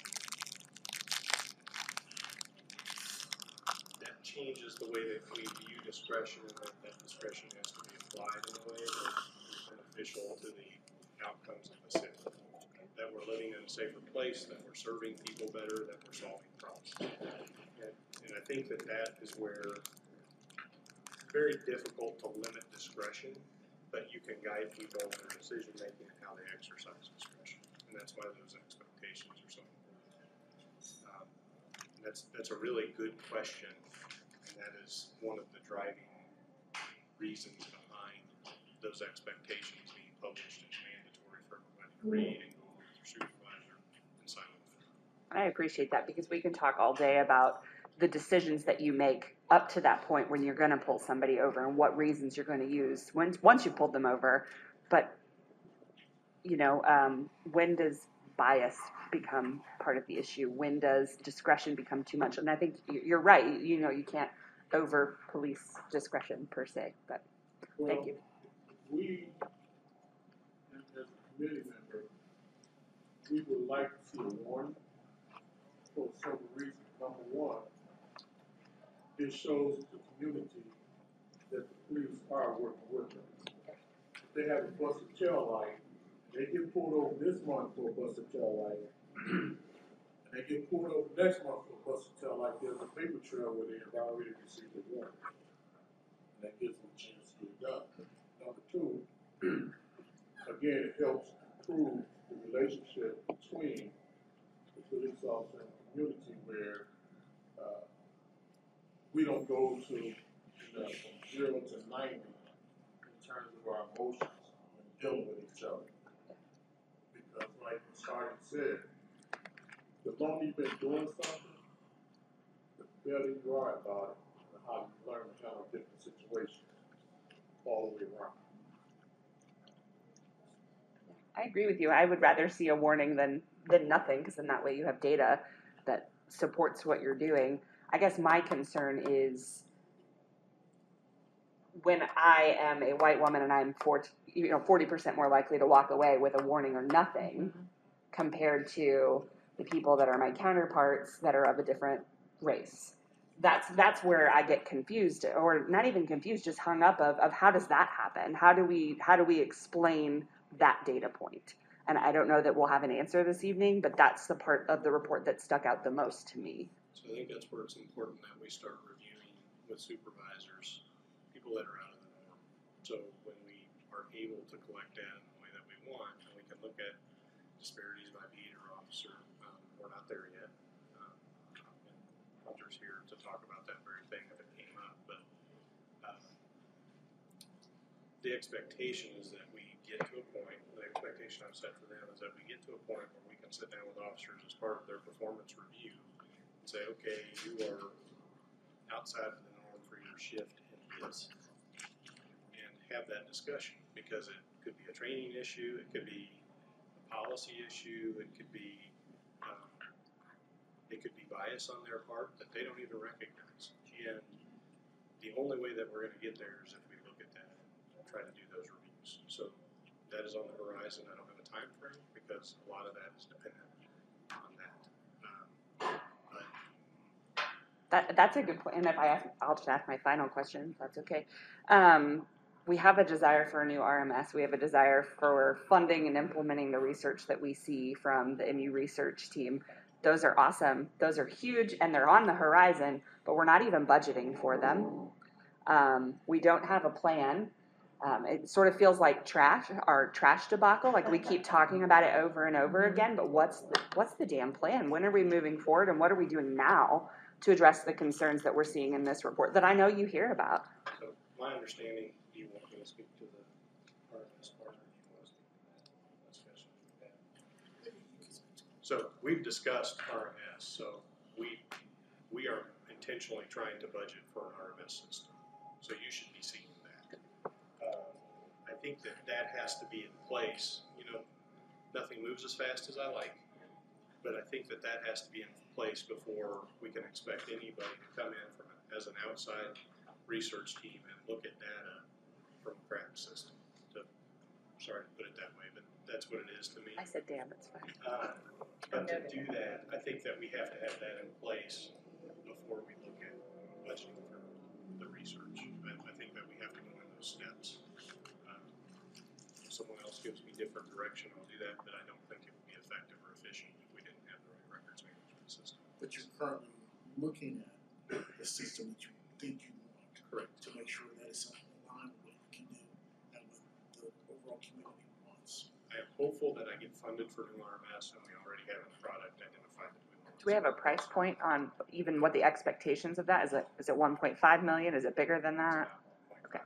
that changes the way that we view discretion, and that, that discretion has to be applied in a way that is beneficial to the outcomes of the city. That we're living in a safer place, that we're serving people better, that we're solving problems. And, and I think that that is where it's very difficult to limit discretion, but you can guide people in their decision making and how they exercise discretion. And that's why those expectations are so important. Um, that's, that's a really good question. And that is one of the driving reasons behind those expectations being published as mandatory for everybody to read and go with your supervisor and sign off. I appreciate that, because we can talk all day about the decisions that you make up to that point when you're going to pull somebody over and what reasons you're going to use once once you pulled them over. But, you know, um, when does bias become part of the issue? When does discretion become too much? And I think you're right. You, you know, you can't over police discretion per se. But Well, thank you. We, as a committee member, we would like to see a warning for several reasons. Number one, it shows the community that the police are working with them. If they have a busted tail light, they get pulled over this month for a busted tail light, and they get pulled over next month for a busted tail light, there's a paper trail where they have already received a warning. And that gives them a chance to get it done. Number two, again, it helps improve the relationship between the police officer and the community where, uh, we don't go to, you know, from zero to ninety in terms of our emotions when dealing with each other. Because like Miz Hardy said, the longer you've been doing something, the better you are about it, and how you learn to handle different situations all the way around. I agree with you. I would rather see a warning than, than nothing, because then that way you have data that supports what you're doing. I guess my concern is when I am a white woman and I'm forty, you know, forty percent more likely to walk away with a warning or nothing mm-hmm. compared to the people that are my counterparts that are of a different race. That's that's where I get confused, or not even confused, just hung up of, of how does that happen? How do we how do we explain that data point? And I don't know that we'll have an answer this evening, but that's the part of the report that stuck out the most to me. So I think that's where it's important that we start reviewing with supervisors, people that are out of the norm. So when we are able to collect data in the way that we want, and we can look at disparities by beat or officer, um, we're not there yet. Um, and Hunter's here to talk about that very thing if it came up, but uh, the expectation is that we get to a point, the expectation I've set for them is that we get to a point where we can sit down with officers as part of their performance review and say, okay, you are outside of the norm for your shift in this, and have that discussion, because it could be a training issue, it could be a policy issue, it could be um, it could be bias on their part that they don't even recognize. And the only way that we're going to get there is if we look at that and try to do those reviews. So that is on the horizon. I don't have a time frame because a lot of that is dependent on that. Um, but That that's a good point. And if I ask, I'll just ask my final question. If that's okay. Um, we have a desire for a new R M S. We have a desire for funding and implementing the research that we see from the M U research team. Those are awesome. Those are huge, and they're on the horizon, but we're not even budgeting for them. Um, we don't have a plan. Um, it sort of feels like trash, our trash debacle. Like we keep talking about it over and over again, but what's the, what's the damn plan? When are we moving forward, and what are we doing now to address the concerns that we're seeing in this report that I know you hear about? So my understanding, do you want me to speak to the R M S part, or do you want to speak to that discussion we've had? So we've discussed R M S, so we we are intentionally trying to budget for an R M S system. So you should be seeing that. Uh, I think that that has to be in place. You know, nothing moves as fast as I like, but I think that that has to be in place before we can expect anybody to come in from as an outside research team and look at data from a cracked system. So, sorry to put it that way, but that's what it is to me. I said, damn, it's fine. Uh, but to do that, I think that we have to have that in place before we look at budgeting for the research. I, I think that we have to go in those steps. Um, if someone else gives me different direction, I'll do that, but I don't think it would be effective or efficient if we didn't have the right records management system. But you're currently looking at the system that you think you want. Correct. To make sure that it's something aligned with what we can do and what the overall community wants. I am hopeful that I get funded for new R M S, and we already have a product identified that we want. Do we have a price point on even what the expectations of that? Is it is it one point five million? Is it bigger than that? Okay.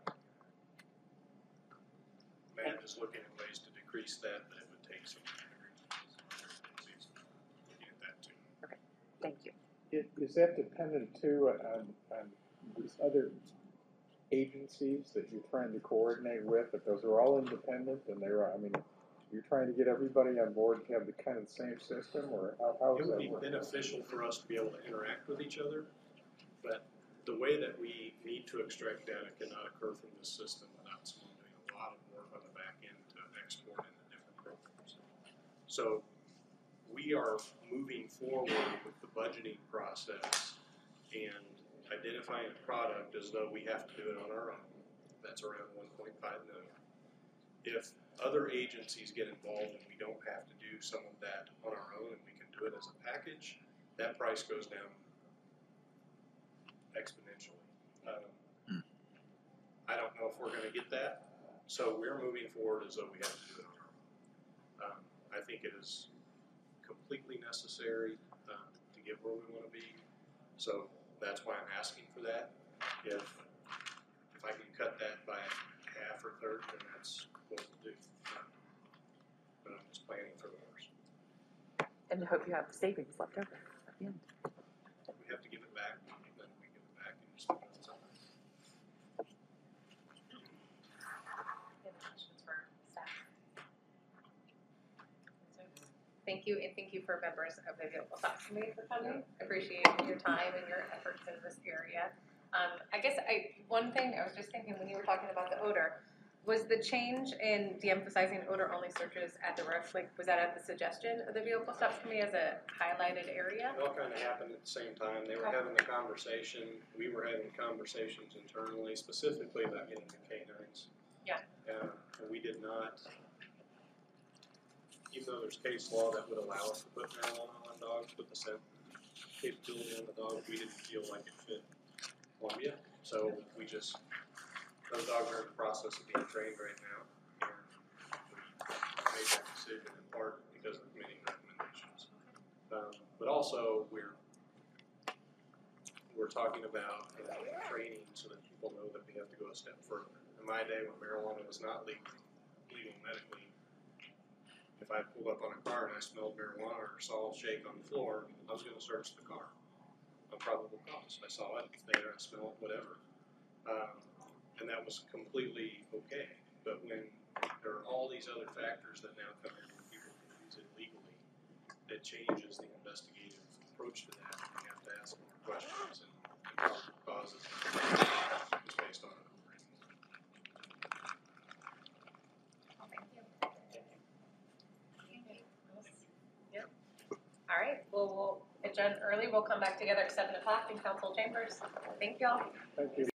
Matt is looking at ways to decrease that, but it would take some agencies looking at that too. Okay, thank you. Is, is that dependent too on, on these other agencies that you're trying to coordinate with? If those are all independent and they're, I mean, you're trying to get everybody on board to have the kind of the same system, or how, how It does would that be work? beneficial for us to be able to interact with each other, but the way that we need to extract data cannot occur from this system without someone doing a lot of work on the back end to export into different programs. So we are moving forward with the budgeting process and identifying a product as though we have to do it on our own. That's around one point five million. If other agencies get involved and we don't have to do some of that on our own and we can do it as a package, that price goes down exponentially. Um, I don't know if we're going to get that, so we're moving forward as though we have to do it on our own. I think it is completely necessary, uh, to get where we wanna be. So that's why I'm asking for that. If, if I can cut that by half or third, then that's what we'll do. But I'm just planning for the worst. And hope you have savings left over at the end. We have to give it back, then we give it back and just put it aside. Any questions for staff? Thank you, and thank you for members of the Vehicle Stop Committee for coming. Appreciate your time and your efforts in this area. Um, I guess I, one thing I was just thinking when you were talking about the odor, was the change in de-emphasizing odor-only searches at the roof, like, was that at the suggestion of the Vehicle Stops Committee as a highlighted area? It all kind of happened at the same time. They were Okay. having the conversation, we were having conversations internally, specifically about getting the canines. Yeah. Uh, and we did not, even though there's case law that would allow us to put marijuana on dogs, put the scent capability on the dog, we didn't feel like it fit Columbia. So we just, those dogs are in the process of being trained right now. And we made that decision in part because of the committee recommendations. Um, but also, we're we're talking about uh, training so that people know that we have to go a step further. In my day, when marijuana was not legal, legal medically, if I pulled up on a car and I smelled marijuana or saw a shake on the floor, I was going to search the car on probable cause. I saw it there, I smelled it, whatever. Um, and that was completely okay. But when there are all these other factors that now come in when people can use it legally, it changes the investigative approach to that. And we have to ask more questions and, and probable causes just based on it. Yep. All right, well, we'll adjourn early. We'll come back together at seven o'clock in council chambers. Thank y'all. Thank you.